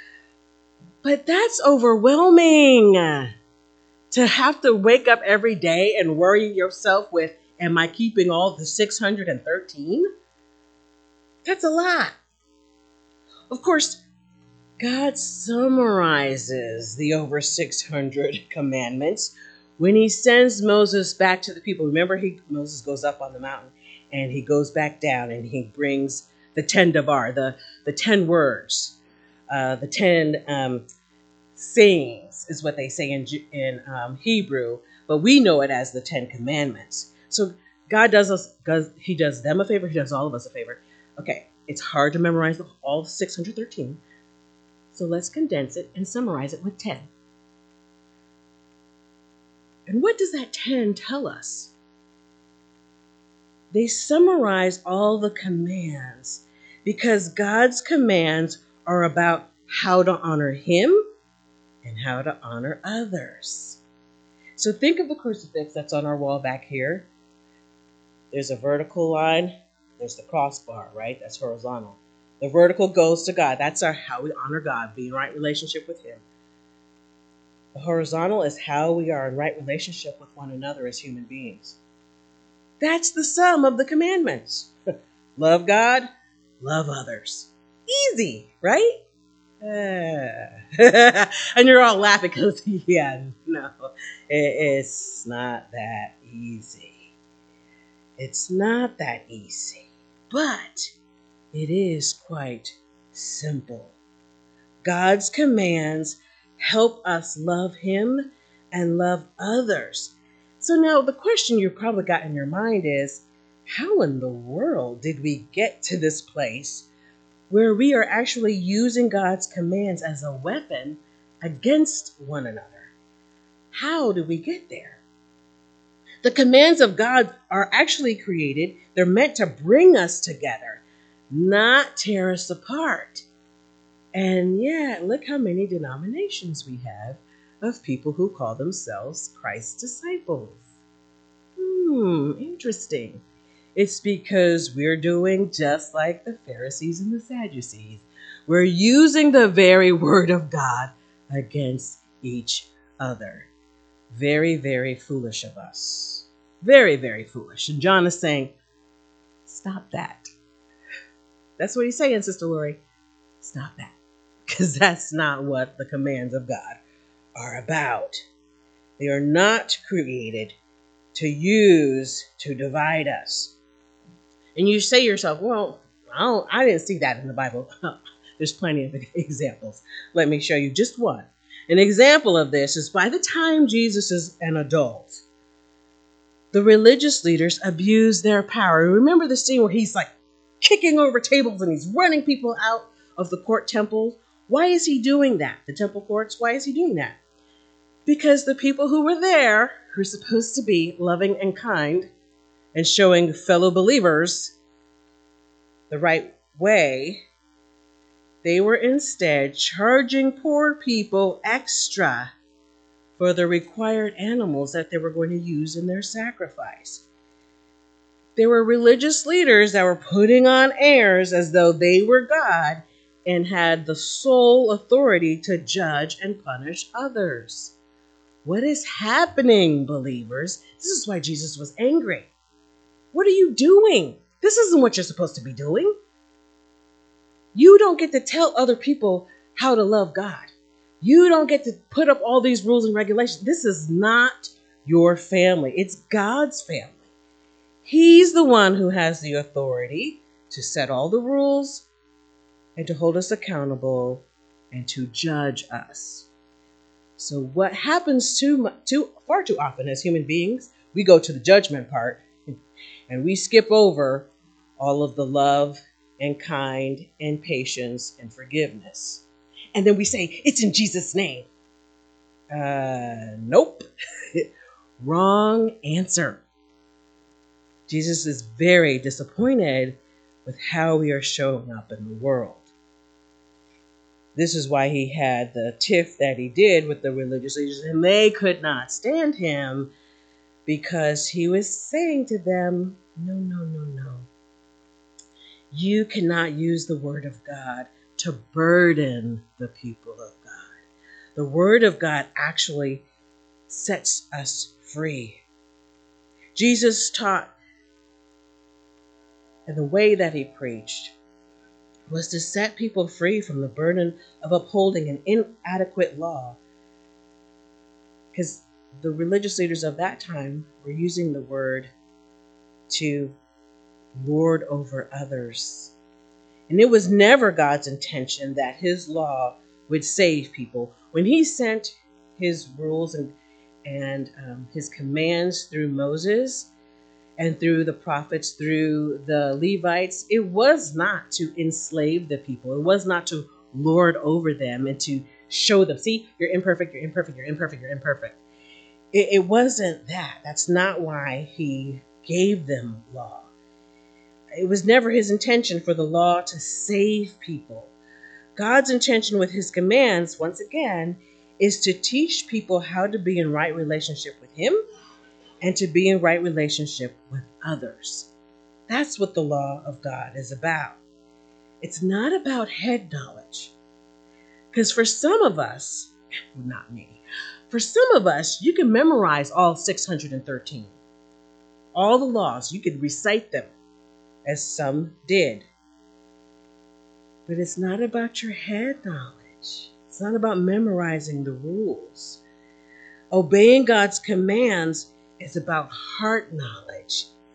Speaker 6: But that's overwhelming to have to wake up every day and worry yourself with, am I keeping all the six hundred thirteen? That's a lot. Of course, God summarizes the over six hundred commandments when he sends Moses back to the people. Remember, he Moses goes up on the mountain and he goes back down and he brings the ten davar, the, the ten words. Uh, the ten um, sayings is what they say in, in um, Hebrew, but we know it as the Ten Commandments. So God does us, does, he does them a favor, he does all of us a favor. Okay, it's hard to memorize all six hundred thirteen, so let's condense it and summarize it with ten. And what does that ten tell us? They summarize all the commands because God's commands are about how to honor him and how to honor others. So think of the crucifix that's on our wall back here. There's a vertical line. There's the crossbar, right? That's horizontal. The vertical goes to God. That's our how we honor God, be in right relationship with him. The horizontal is how we are in right relationship with one another as human beings. That's the sum of the commandments. Love God, love others. Easy, right? Uh, and you're all laughing because, yeah, no, it, it's not that easy. It's not that easy, but it is quite simple. God's commands help us love Him and love others. So now the question you probably got in your mind is, how in the world did we get to this place where we are actually using God's commands as a weapon against one another? How do we get there? The commands of God are actually created. They're meant to bring us together, not tear us apart. And yet, look how many denominations we have of people who call themselves Christ's disciples. Hmm, interesting. It's because we're doing just like the Pharisees and the Sadducees. We're using the very word of God against each other. Very, very foolish of us. Very, very foolish. And John is saying, stop that. That's what he's saying, Sister Lori. Stop that. Because that's not what the commands of God are about. They are not created to use to divide us. And you say to yourself, well, I, don't, I didn't see that in the Bible. There's plenty of examples. Let me show you just one. An example of this is by the time Jesus is an adult, the religious leaders abuse their power. Remember the scene where he's like kicking over tables and he's running people out of the court temple? Why is he doing that? The temple courts, why is he doing that? Because the people who were there, who are supposed to be loving and kind and showing fellow believers the right way, they were instead charging poor people extra for the required animals that they were going to use in their sacrifice. There were religious leaders that were putting on airs as though they were God and had the sole authority to judge and punish others. What is happening, believers? This is why Jesus was angry. What are you doing? This isn't what you're supposed to be doing. You don't get to tell other people how to love God. You don't get to put up all these rules and regulations. This is not your family. It's God's family. He's the one who has the authority to set all the rules and to hold us accountable and to judge us. So what happens too, too far too often as human beings, we go to the judgment part and we skip over all of the love and kind and patience and forgiveness. And then we say, it's in Jesus' name. Uh, nope. Wrong answer. Jesus is very disappointed with how we are showing up in the world. This is why he had the tiff that he did with the religious leaders, and they could not stand him because he was saying to them, no, no, no, no. You cannot use the word of God to burden the people of God. The word of God actually sets us free. Jesus taught, and the way that he preached was to set people free from the burden of upholding an inadequate law. Because the religious leaders of that time were using the word to lord over others. And it was never God's intention that his law would save people. When he sent his rules and, and um, his commands through Moses and through the prophets, through the Levites, it was not to enslave the people. It was not to lord over them and to show them, see, you're imperfect, you're imperfect, you're imperfect, you're imperfect. It, it wasn't that. That's not why he gave them law. It was never his intention for the law to save people. God's intention with his commands, once again, is to teach people how to be in right relationship with him and to be in right relationship with others. That's what the law of God is about. It's not about head knowledge. Because for some of us, not me, for some of us, you can memorize all six hundred thirteen. All the laws, you could recite them, as some did. But it's not about your head knowledge. It's not about memorizing the rules. Obeying God's commands is about heart knowledge.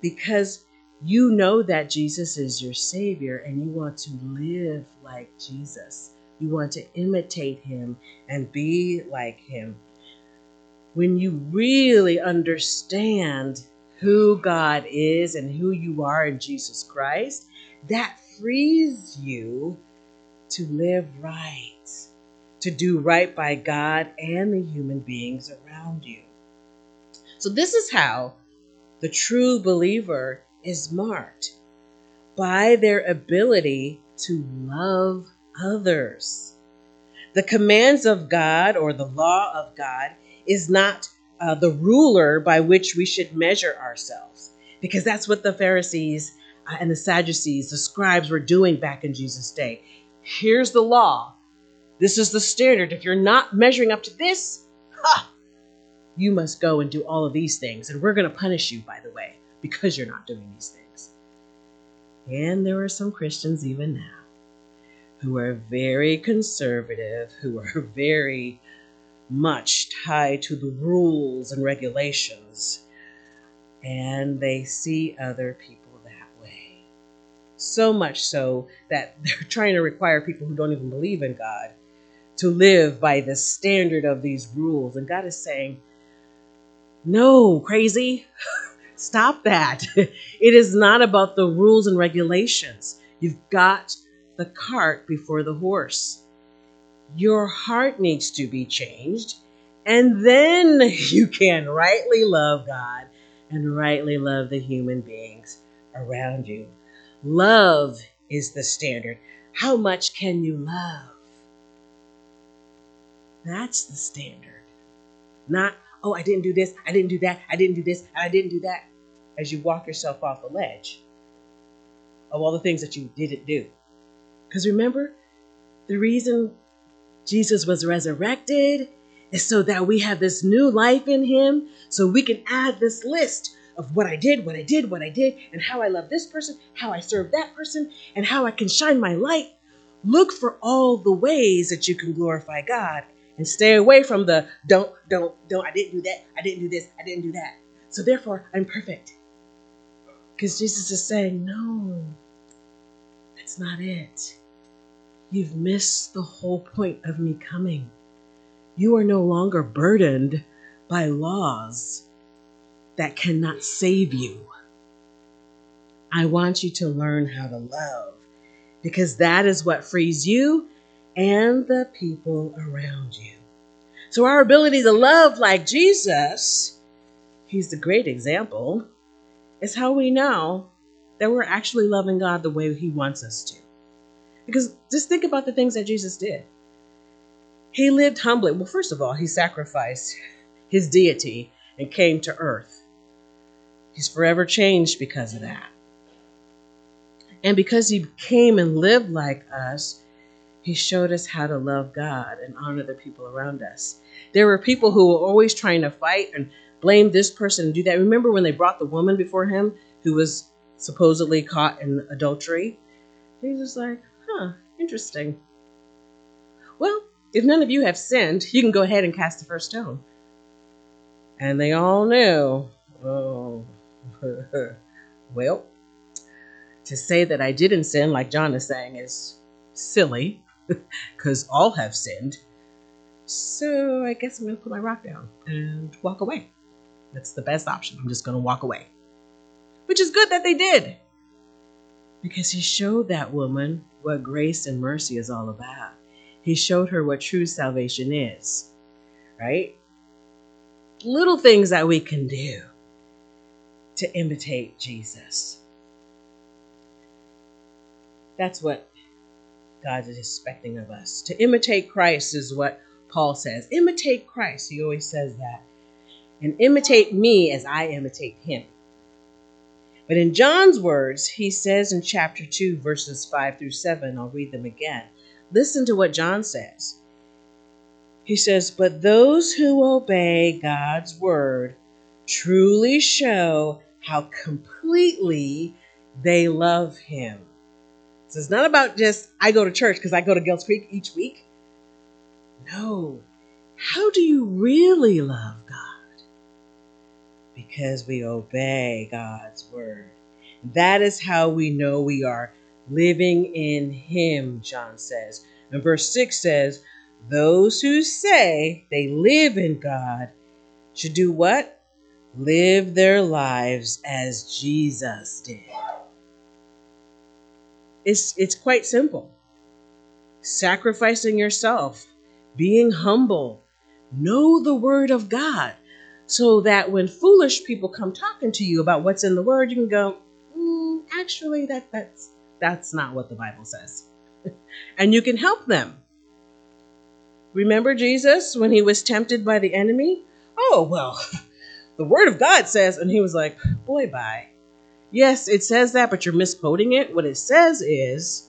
Speaker 6: because you know that Jesus is your Savior and you want to live like Jesus. You want to imitate him and be like him. When you really understand who God is and who you are in Jesus Christ, that frees you to live right, to do right by God and the human beings around you. So this is how the true believer is marked, by their ability to love others. The commands of God, or the law of God, is not uh, the ruler by which we should measure ourselves, because that's what the Pharisees uh, and the Sadducees, the scribes, were doing back in Jesus' day. Here's the law. This is the standard. If you're not measuring up to this, ha, you must go and do all of these things. And we're going to punish you, by the way, because you're not doing these things. And there are some Christians even now who are very conservative, who are very much tied to the rules and regulations, and they see other people that way. So much so that they're trying to require people who don't even believe in God to live by the standard of these rules. And God is saying, no, crazy, stop that. It is not about the rules and regulations. You've got the cart before the horse. Your heart needs to be changed, and then you can rightly love God and rightly love the human beings around you. Love is the standard. How much can you love? That's the standard. Not, oh, I didn't do this, I didn't do that, I didn't do this, I didn't do that, as you walk yourself off the ledge of all the things that you didn't do. Because remember, the reason Jesus was resurrected is so that we have this new life in him, so we can add this list of what I did, what I did, what I did, and how I love this person, how I serve that person, and how I can shine my light. Look for all the ways that you can glorify God and stay away from the don't, don't, don't, I didn't do that, I didn't do this, I didn't do that. So therefore, I'm perfect. Because Jesus is saying, no, that's not it. You've missed the whole point of me coming. You are no longer burdened by laws that cannot save you. I want you to learn how to love, because that is what frees you and the people around you. So our ability to love like Jesus, he's the great example, is how we know that we're actually loving God the way he wants us to. Because just think about the things that Jesus did. He lived humbly. Well, first of all, he sacrificed his deity and came to earth. He's forever changed because of that. And because he came and lived like us, he showed us how to love God and honor the people around us. There were people who were always trying to fight and blame this person and do that. Remember when they brought the woman before him who was supposedly caught in adultery? He was just like, huh, interesting. Well, if none of you have sinned, you can go ahead and cast the first stone. And they all knew, oh, well, to say that I didn't sin, like John is saying, is silly, because all have sinned. So I guess I'm going to put my rock down and walk away. That's the best option. I'm just going to walk away. Which is good that they did, because he showed that woman what grace and mercy is all about. He showed her what true salvation is, right? Little things that we can do to imitate Jesus. That's what God is expecting of us. To imitate Christ is what Paul says. Imitate Christ. He always says that. And imitate me as I imitate him. But in John's words, he says in chapter two, verses five through seven, I'll read them again. Listen to what John says. He says, but those who obey God's word truly show how completely they love him. So it's not about just, I go to church because I go to Gills Creek each week. No. How do you really love God? Because we obey God's word. That is how we know we are living in him, John says. And verse six says, those who say they live in God should do what? Live their lives as Jesus did. It's, it's quite simple. Sacrificing yourself, being humble, know the word of God, so that when foolish people come talking to you about what's in the word, you can go, mm, actually, that, that's, that's not what the Bible says. And you can help them. Remember Jesus when he was tempted by the enemy? Oh, well, the word of God says, and he was like, boy, bye. Yes, it says that, but you're misquoting it. What it says is,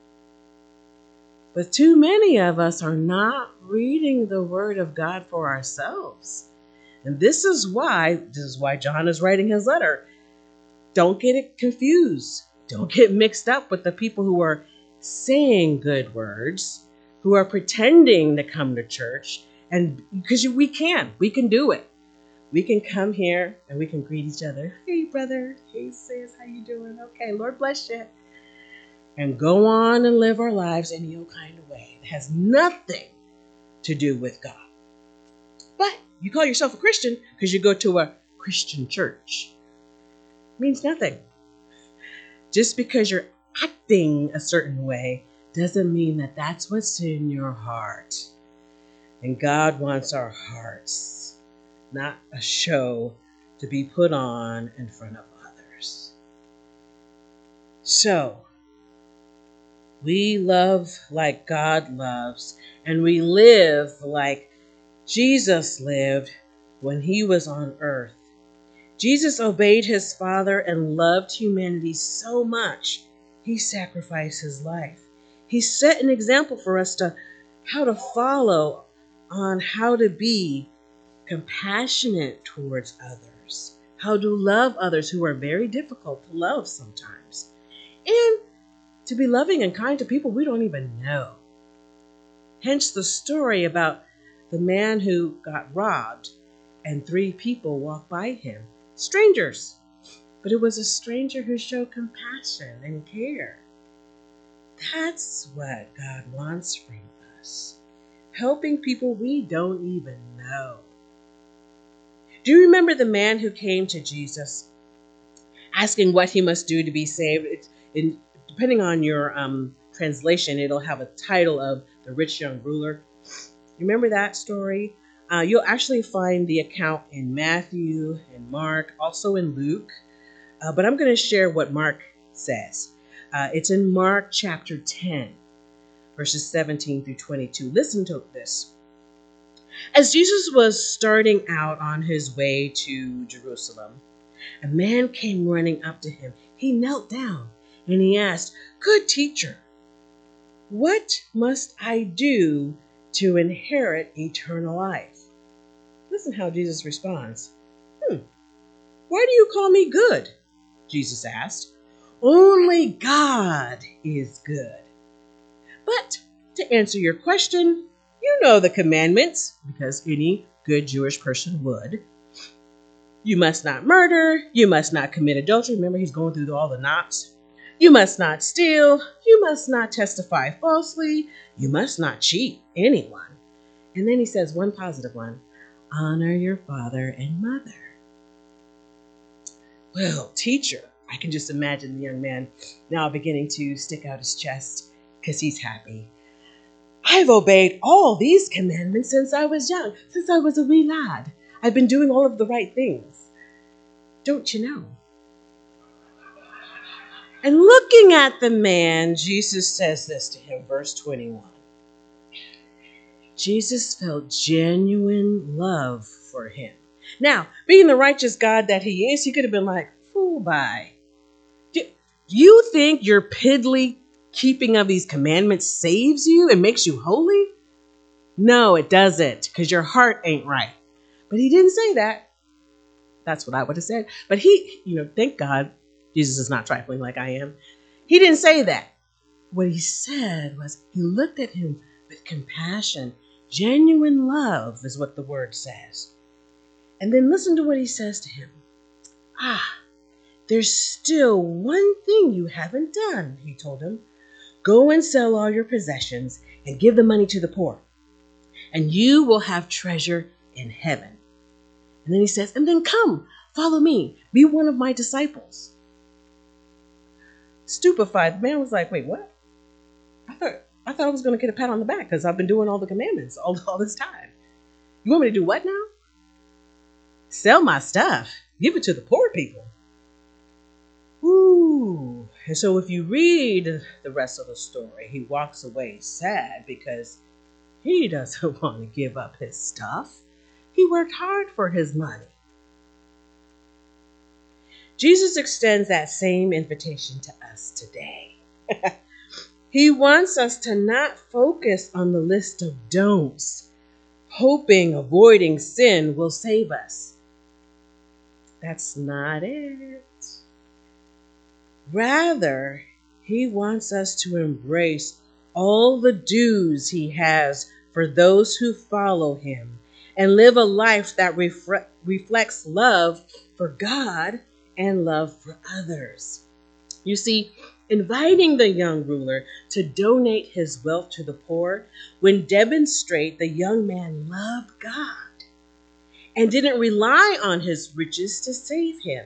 Speaker 6: but too many of us are not reading the word of God for ourselves. And this is why, this is why John is writing his letter. Don't get it confused. Don't get mixed up with the people who are saying good words, who are pretending to come to church. And because we can, we can do it. We can come here and we can greet each other. Hey, brother. Hey, sis. How you doing? Okay, Lord bless you. And go on and live our lives any old kind of way. It has nothing to do with God. But you call yourself a Christian because you go to a Christian church. It means nothing. Just because you're acting a certain way doesn't mean that that's what's in your heart. And God wants our hearts, not a show to be put on in front of others. So, we love like God loves, and we live like Jesus lived when he was on earth. Jesus obeyed his Father and loved humanity so much, he sacrificed his life. He set an example for us to how to follow on how to be compassionate towards others, how to love others who are very difficult to love sometimes, and to be loving and kind to people we don't even know. Hence the story about the man who got robbed and three people walked by him, strangers, but it was a stranger who showed compassion and care. That's what God wants from us, helping people we don't even know. Do you remember the man who came to Jesus asking what he must do to be saved? It's in, depending on your um, translation, it'll have a title of the rich young ruler. Remember that story? Uh, you'll actually find the account in Matthew and Mark, also in Luke. Uh, but I'm going to share what Mark says. Uh, it's in Mark chapter ten, verses seventeen through twenty-two. Listen to this. As Jesus was starting out on his way to Jerusalem, a man came running up to him. He knelt down and he asked, "Good teacher, what must I do to inherit eternal life?" Listen how Jesus responds. Hmm. "Why do you call me good?" Jesus asked. "Only God is good. But to answer your question, you know the commandments, because any good Jewish person would. You must not murder. You must not commit adultery." Remember, he's going through all the knots. "You must not steal. You must not testify falsely. You must not cheat anyone." And then he says one positive one. "Honor your father and mother." Well, teacher, I can just imagine the young man now beginning to stick out his chest because he's happy. "I've obeyed all these commandments since I was young, since I was a wee lad. I've been doing all of the right things. Don't you know?" And looking at the man, Jesus says this to him, verse twenty-one. Jesus felt genuine love for him. Now, being the righteous God that he is, he could have been like, "Fool by. Do you think your piddly keeping of these commandments saves you and makes you holy? No, it doesn't, because your heart ain't right." But he didn't say that. That's what I would have said. But he, you know, thank God, Jesus is not trifling like I am. He didn't say that. What he said was he looked at him with compassion. Genuine love is what the word says. And then listen to what he says to him. Ah, there's still one thing you haven't done, he told him. Go and sell all your possessions and give the money to the poor, and you will have treasure in heaven. And then he says, and then come, follow me, be one of my disciples. Stupefied, the man was like, wait, what? I thought I thought I was going to get a pat on the back because I've been doing all the commandments all, all this time. You want me to do what now? Sell my stuff. Give it to the poor people. Ooh. And so if you read the rest of the story, he walks away sad because he doesn't want to give up his stuff. He worked hard for his money. Jesus extends that same invitation to us today. He wants us to not focus on the list of don'ts, hoping avoiding sin will save us. That's not it. Rather, he wants us to embrace all the dues he has for those who follow him and live a life that refre- reflects love for God and love for others. You see, inviting the young ruler to donate his wealth to the poor would demonstrate the young man loved God and didn't rely on his riches to save him.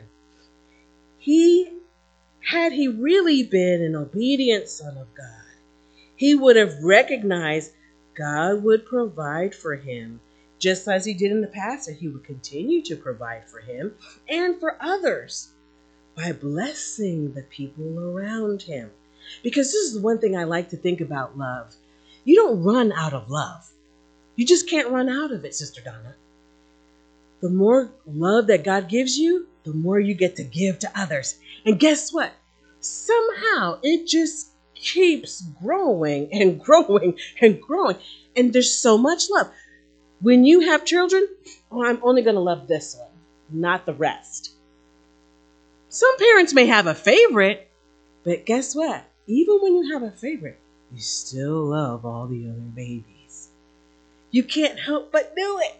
Speaker 6: He, had he really been an obedient son of God, he would have recognized God would provide for him, just as he did in the past, and he would continue to provide for him and for others by blessing the people around him. Because this is the one thing I like to think about love. You don't run out of love. You just can't run out of it, Sister Donna. The more love that God gives you, the more you get to give to others. And guess what? Somehow it just keeps growing and growing and growing. And there's so much love. When you have children, oh, I'm only going to love this one, not the rest. Some parents may have a favorite, but guess what? Even when you have a favorite, you still love all the other babies. You can't help but do it.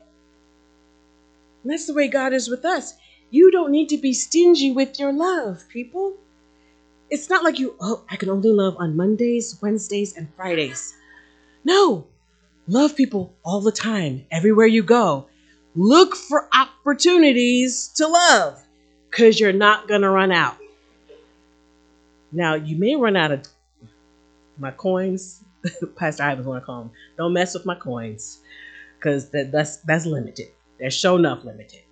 Speaker 6: And that's the way God is with us. You don't need to be stingy with your love, people. It's not like you, oh, I can only love on Mondays, Wednesdays, and Fridays. No, love people all the time, everywhere you go. Look for opportunities to love, because you're not going to run out. Now, you may run out of my coins. Pastor Ivans want to call them. Don't mess with my coins, because that, that's, that's limited. That's sure enough limited.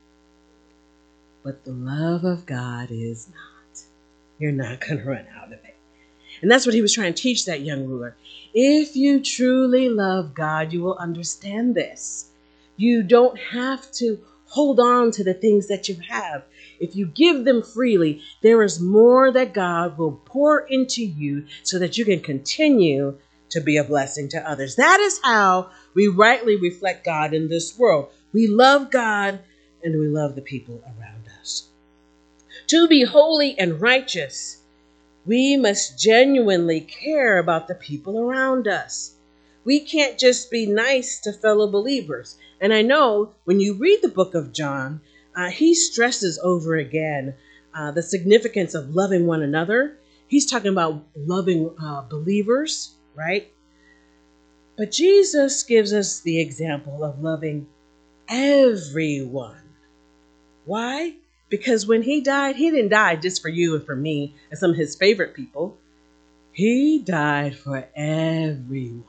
Speaker 6: But the love of God is not. You're not going to run out of it. And that's what he was trying to teach that young ruler. If you truly love God, you will understand this. You don't have to hold on to the things that you have. If you give them freely, there is more that God will pour into you so that you can continue to be a blessing to others. That is how we rightly reflect God in this world. We love God and we love the people around us. To be holy and righteous, we must genuinely care about the people around us. We can't just be nice to fellow believers. And I know when you read the book of John, uh, he stresses over again uh, the significance of loving one another. He's talking about loving uh, believers, right? But Jesus gives us the example of loving everyone. Why? Because when he died, he didn't die just for you and for me and some of his favorite people. He died for everyone.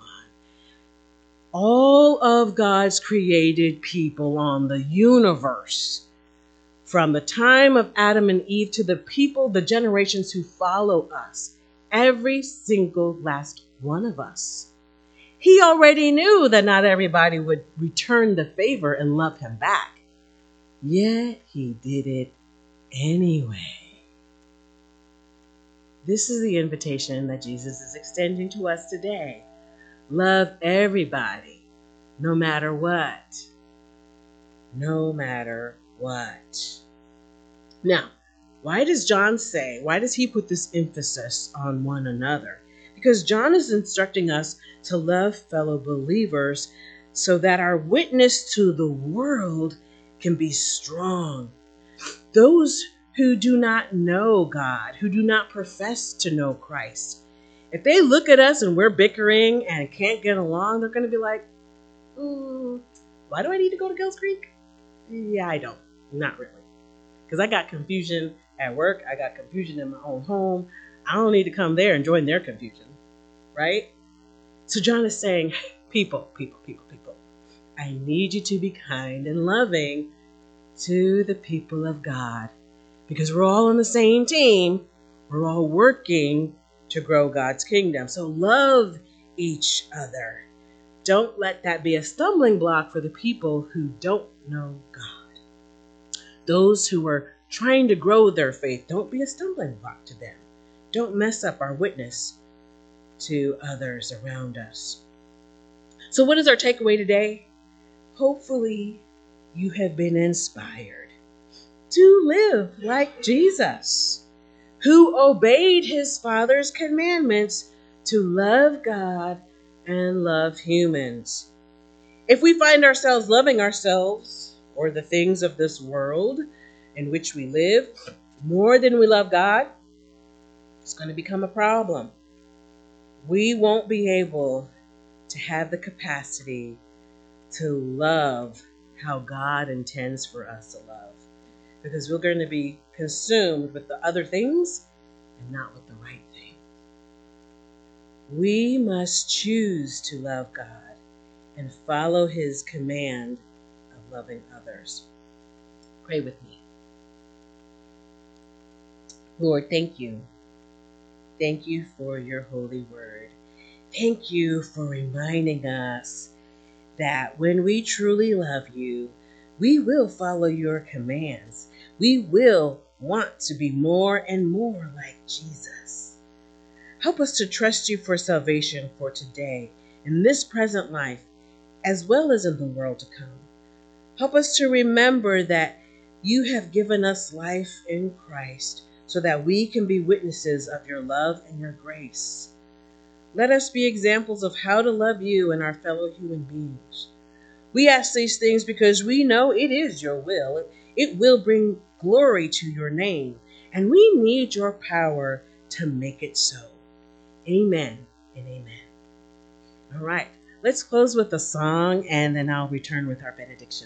Speaker 6: All of God's created people on the universe, from the time of Adam and Eve to the people, the generations who follow us, every single last one of us. He already knew that not everybody would return the favor and love him back. Yet he did it anyway. This is the invitation that Jesus is extending to us today. Love everybody, no matter what. No matter what. Now, why does John say, why does he put this emphasis on one another? Because John is instructing us to love fellow believers so that our witness to the world can be strong. Those who do not know God, who do not profess to know Christ. If they look at us and we're bickering and can't get along, they're going to be like, mm, why do I need to go to Gills Creek? Yeah, I don't. Not really. Because I got confusion at work. I got confusion in my own home. I don't need to come there and join their confusion. Right? So John is saying, people, people, people, people, I need you to be kind and loving to the people of God. Because we're all on the same team. We're all working to grow God's kingdom. So love each other. Don't let that be a stumbling block for the people who don't know God. Those who are trying to grow their faith, don't be a stumbling block to them. Don't mess up our witness to others around us. So what is our takeaway today? Hopefully you have been inspired to live like Jesus, who obeyed his Father's commandments to love God and love humans. If we find ourselves loving ourselves or the things of this world in which we live more than we love God, it's going to become a problem. We won't be able to have the capacity to love how God intends for us to love, because we're going to be consumed with the other things and not with the right thing. We must choose to love God and follow his command of loving others. Pray with me. Lord, thank you. Thank you for your holy word. Thank you for reminding us that when we truly love you, we will follow your commands. We will want to be more and more like Jesus. Help us to trust you for salvation for today, in this present life, as well as in the world to come. Help us to remember that you have given us life in Christ so that we can be witnesses of your love and your grace. Let us be examples of how to love you and our fellow human beings. We ask these things because we know it is your will. It will bring glory to your name, and we need your power to make it so. Amen and amen. All right, let's close with a song, and then I'll return with our benediction.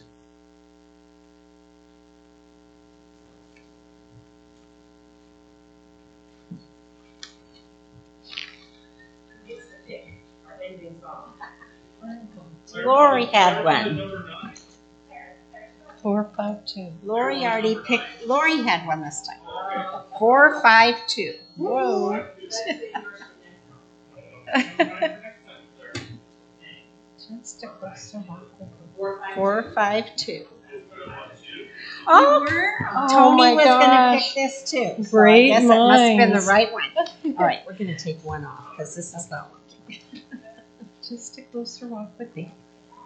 Speaker 1: Lori had one.
Speaker 3: Four, five, two.
Speaker 1: Lori already picked, Lori had one this time. Four, five, two. Whoa.
Speaker 3: Just a closer walk.
Speaker 1: Four, five, two. Oh,
Speaker 3: Oh
Speaker 1: Tony
Speaker 3: my
Speaker 1: was going to
Speaker 3: gosh.
Speaker 1: pick this too. So
Speaker 3: Great
Speaker 1: I guess it must have been the
Speaker 3: minds.
Speaker 1: right one. All right, we're going to take one off because this is not working.
Speaker 3: Just a closer walk with me.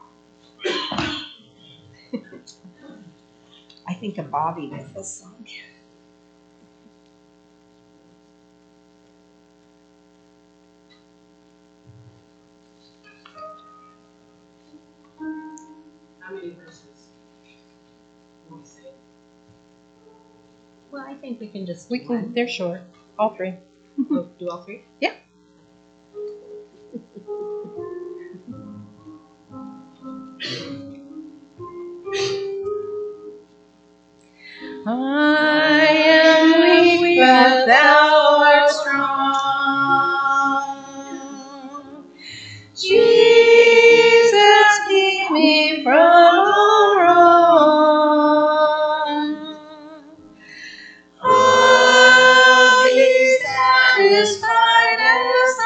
Speaker 1: I think of Bobby with this song.
Speaker 6: How many verses will we say?
Speaker 1: Well, I think we can just
Speaker 3: We
Speaker 1: do
Speaker 3: can.
Speaker 1: one.
Speaker 3: They're short. All three.
Speaker 1: Oh, do all three?
Speaker 3: Yeah. I am weak, but thou art strong. Jesus, keep me from all wrong. I'll be satisfied as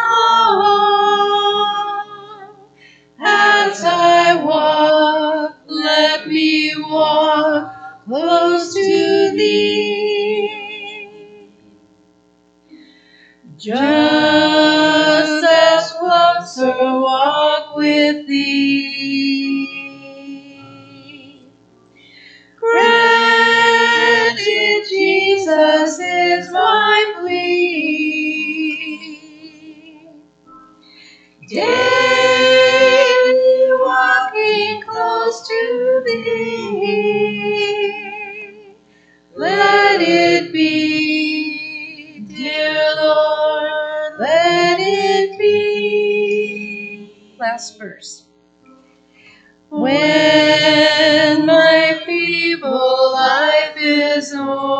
Speaker 3: long as I walk. Let me walk close to thee, just as closer walk with thee. Granted, Jesus is my plea. Daily walking close to thee, let it be last verse. When my feeble life is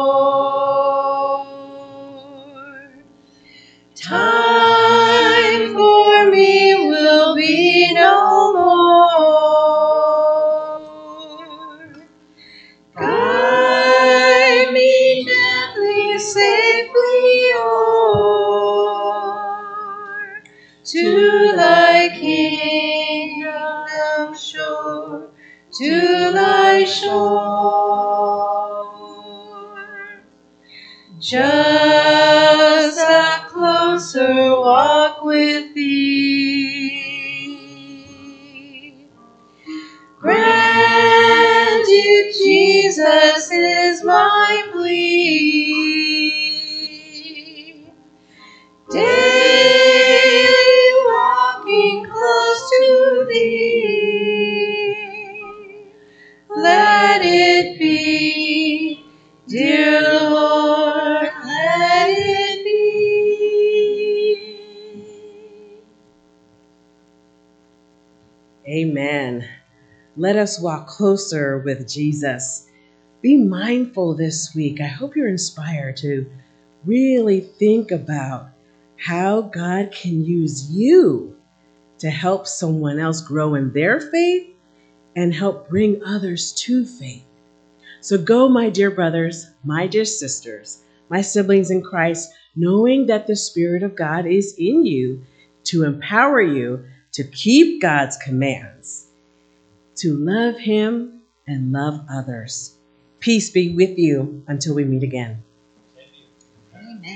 Speaker 3: o'er, time for me will be no more. Guide me gently, safely o'er to thy kingdom shore, to thy shore. Just a closer walk with thee. Grant it, Jesus, is my plea. Daily walking close to thee. Let it be, dear Lord, let it be.
Speaker 6: Amen. Let us walk closer with Jesus. Be mindful this week. I hope you're inspired to really think about how God can use you to help someone else grow in their faith and help bring others to faith. So go, my dear brothers, my dear sisters, my siblings in Christ, knowing that the Spirit of God is in you to empower you to keep God's commands, to love Him and love others. Peace be with you until we meet again.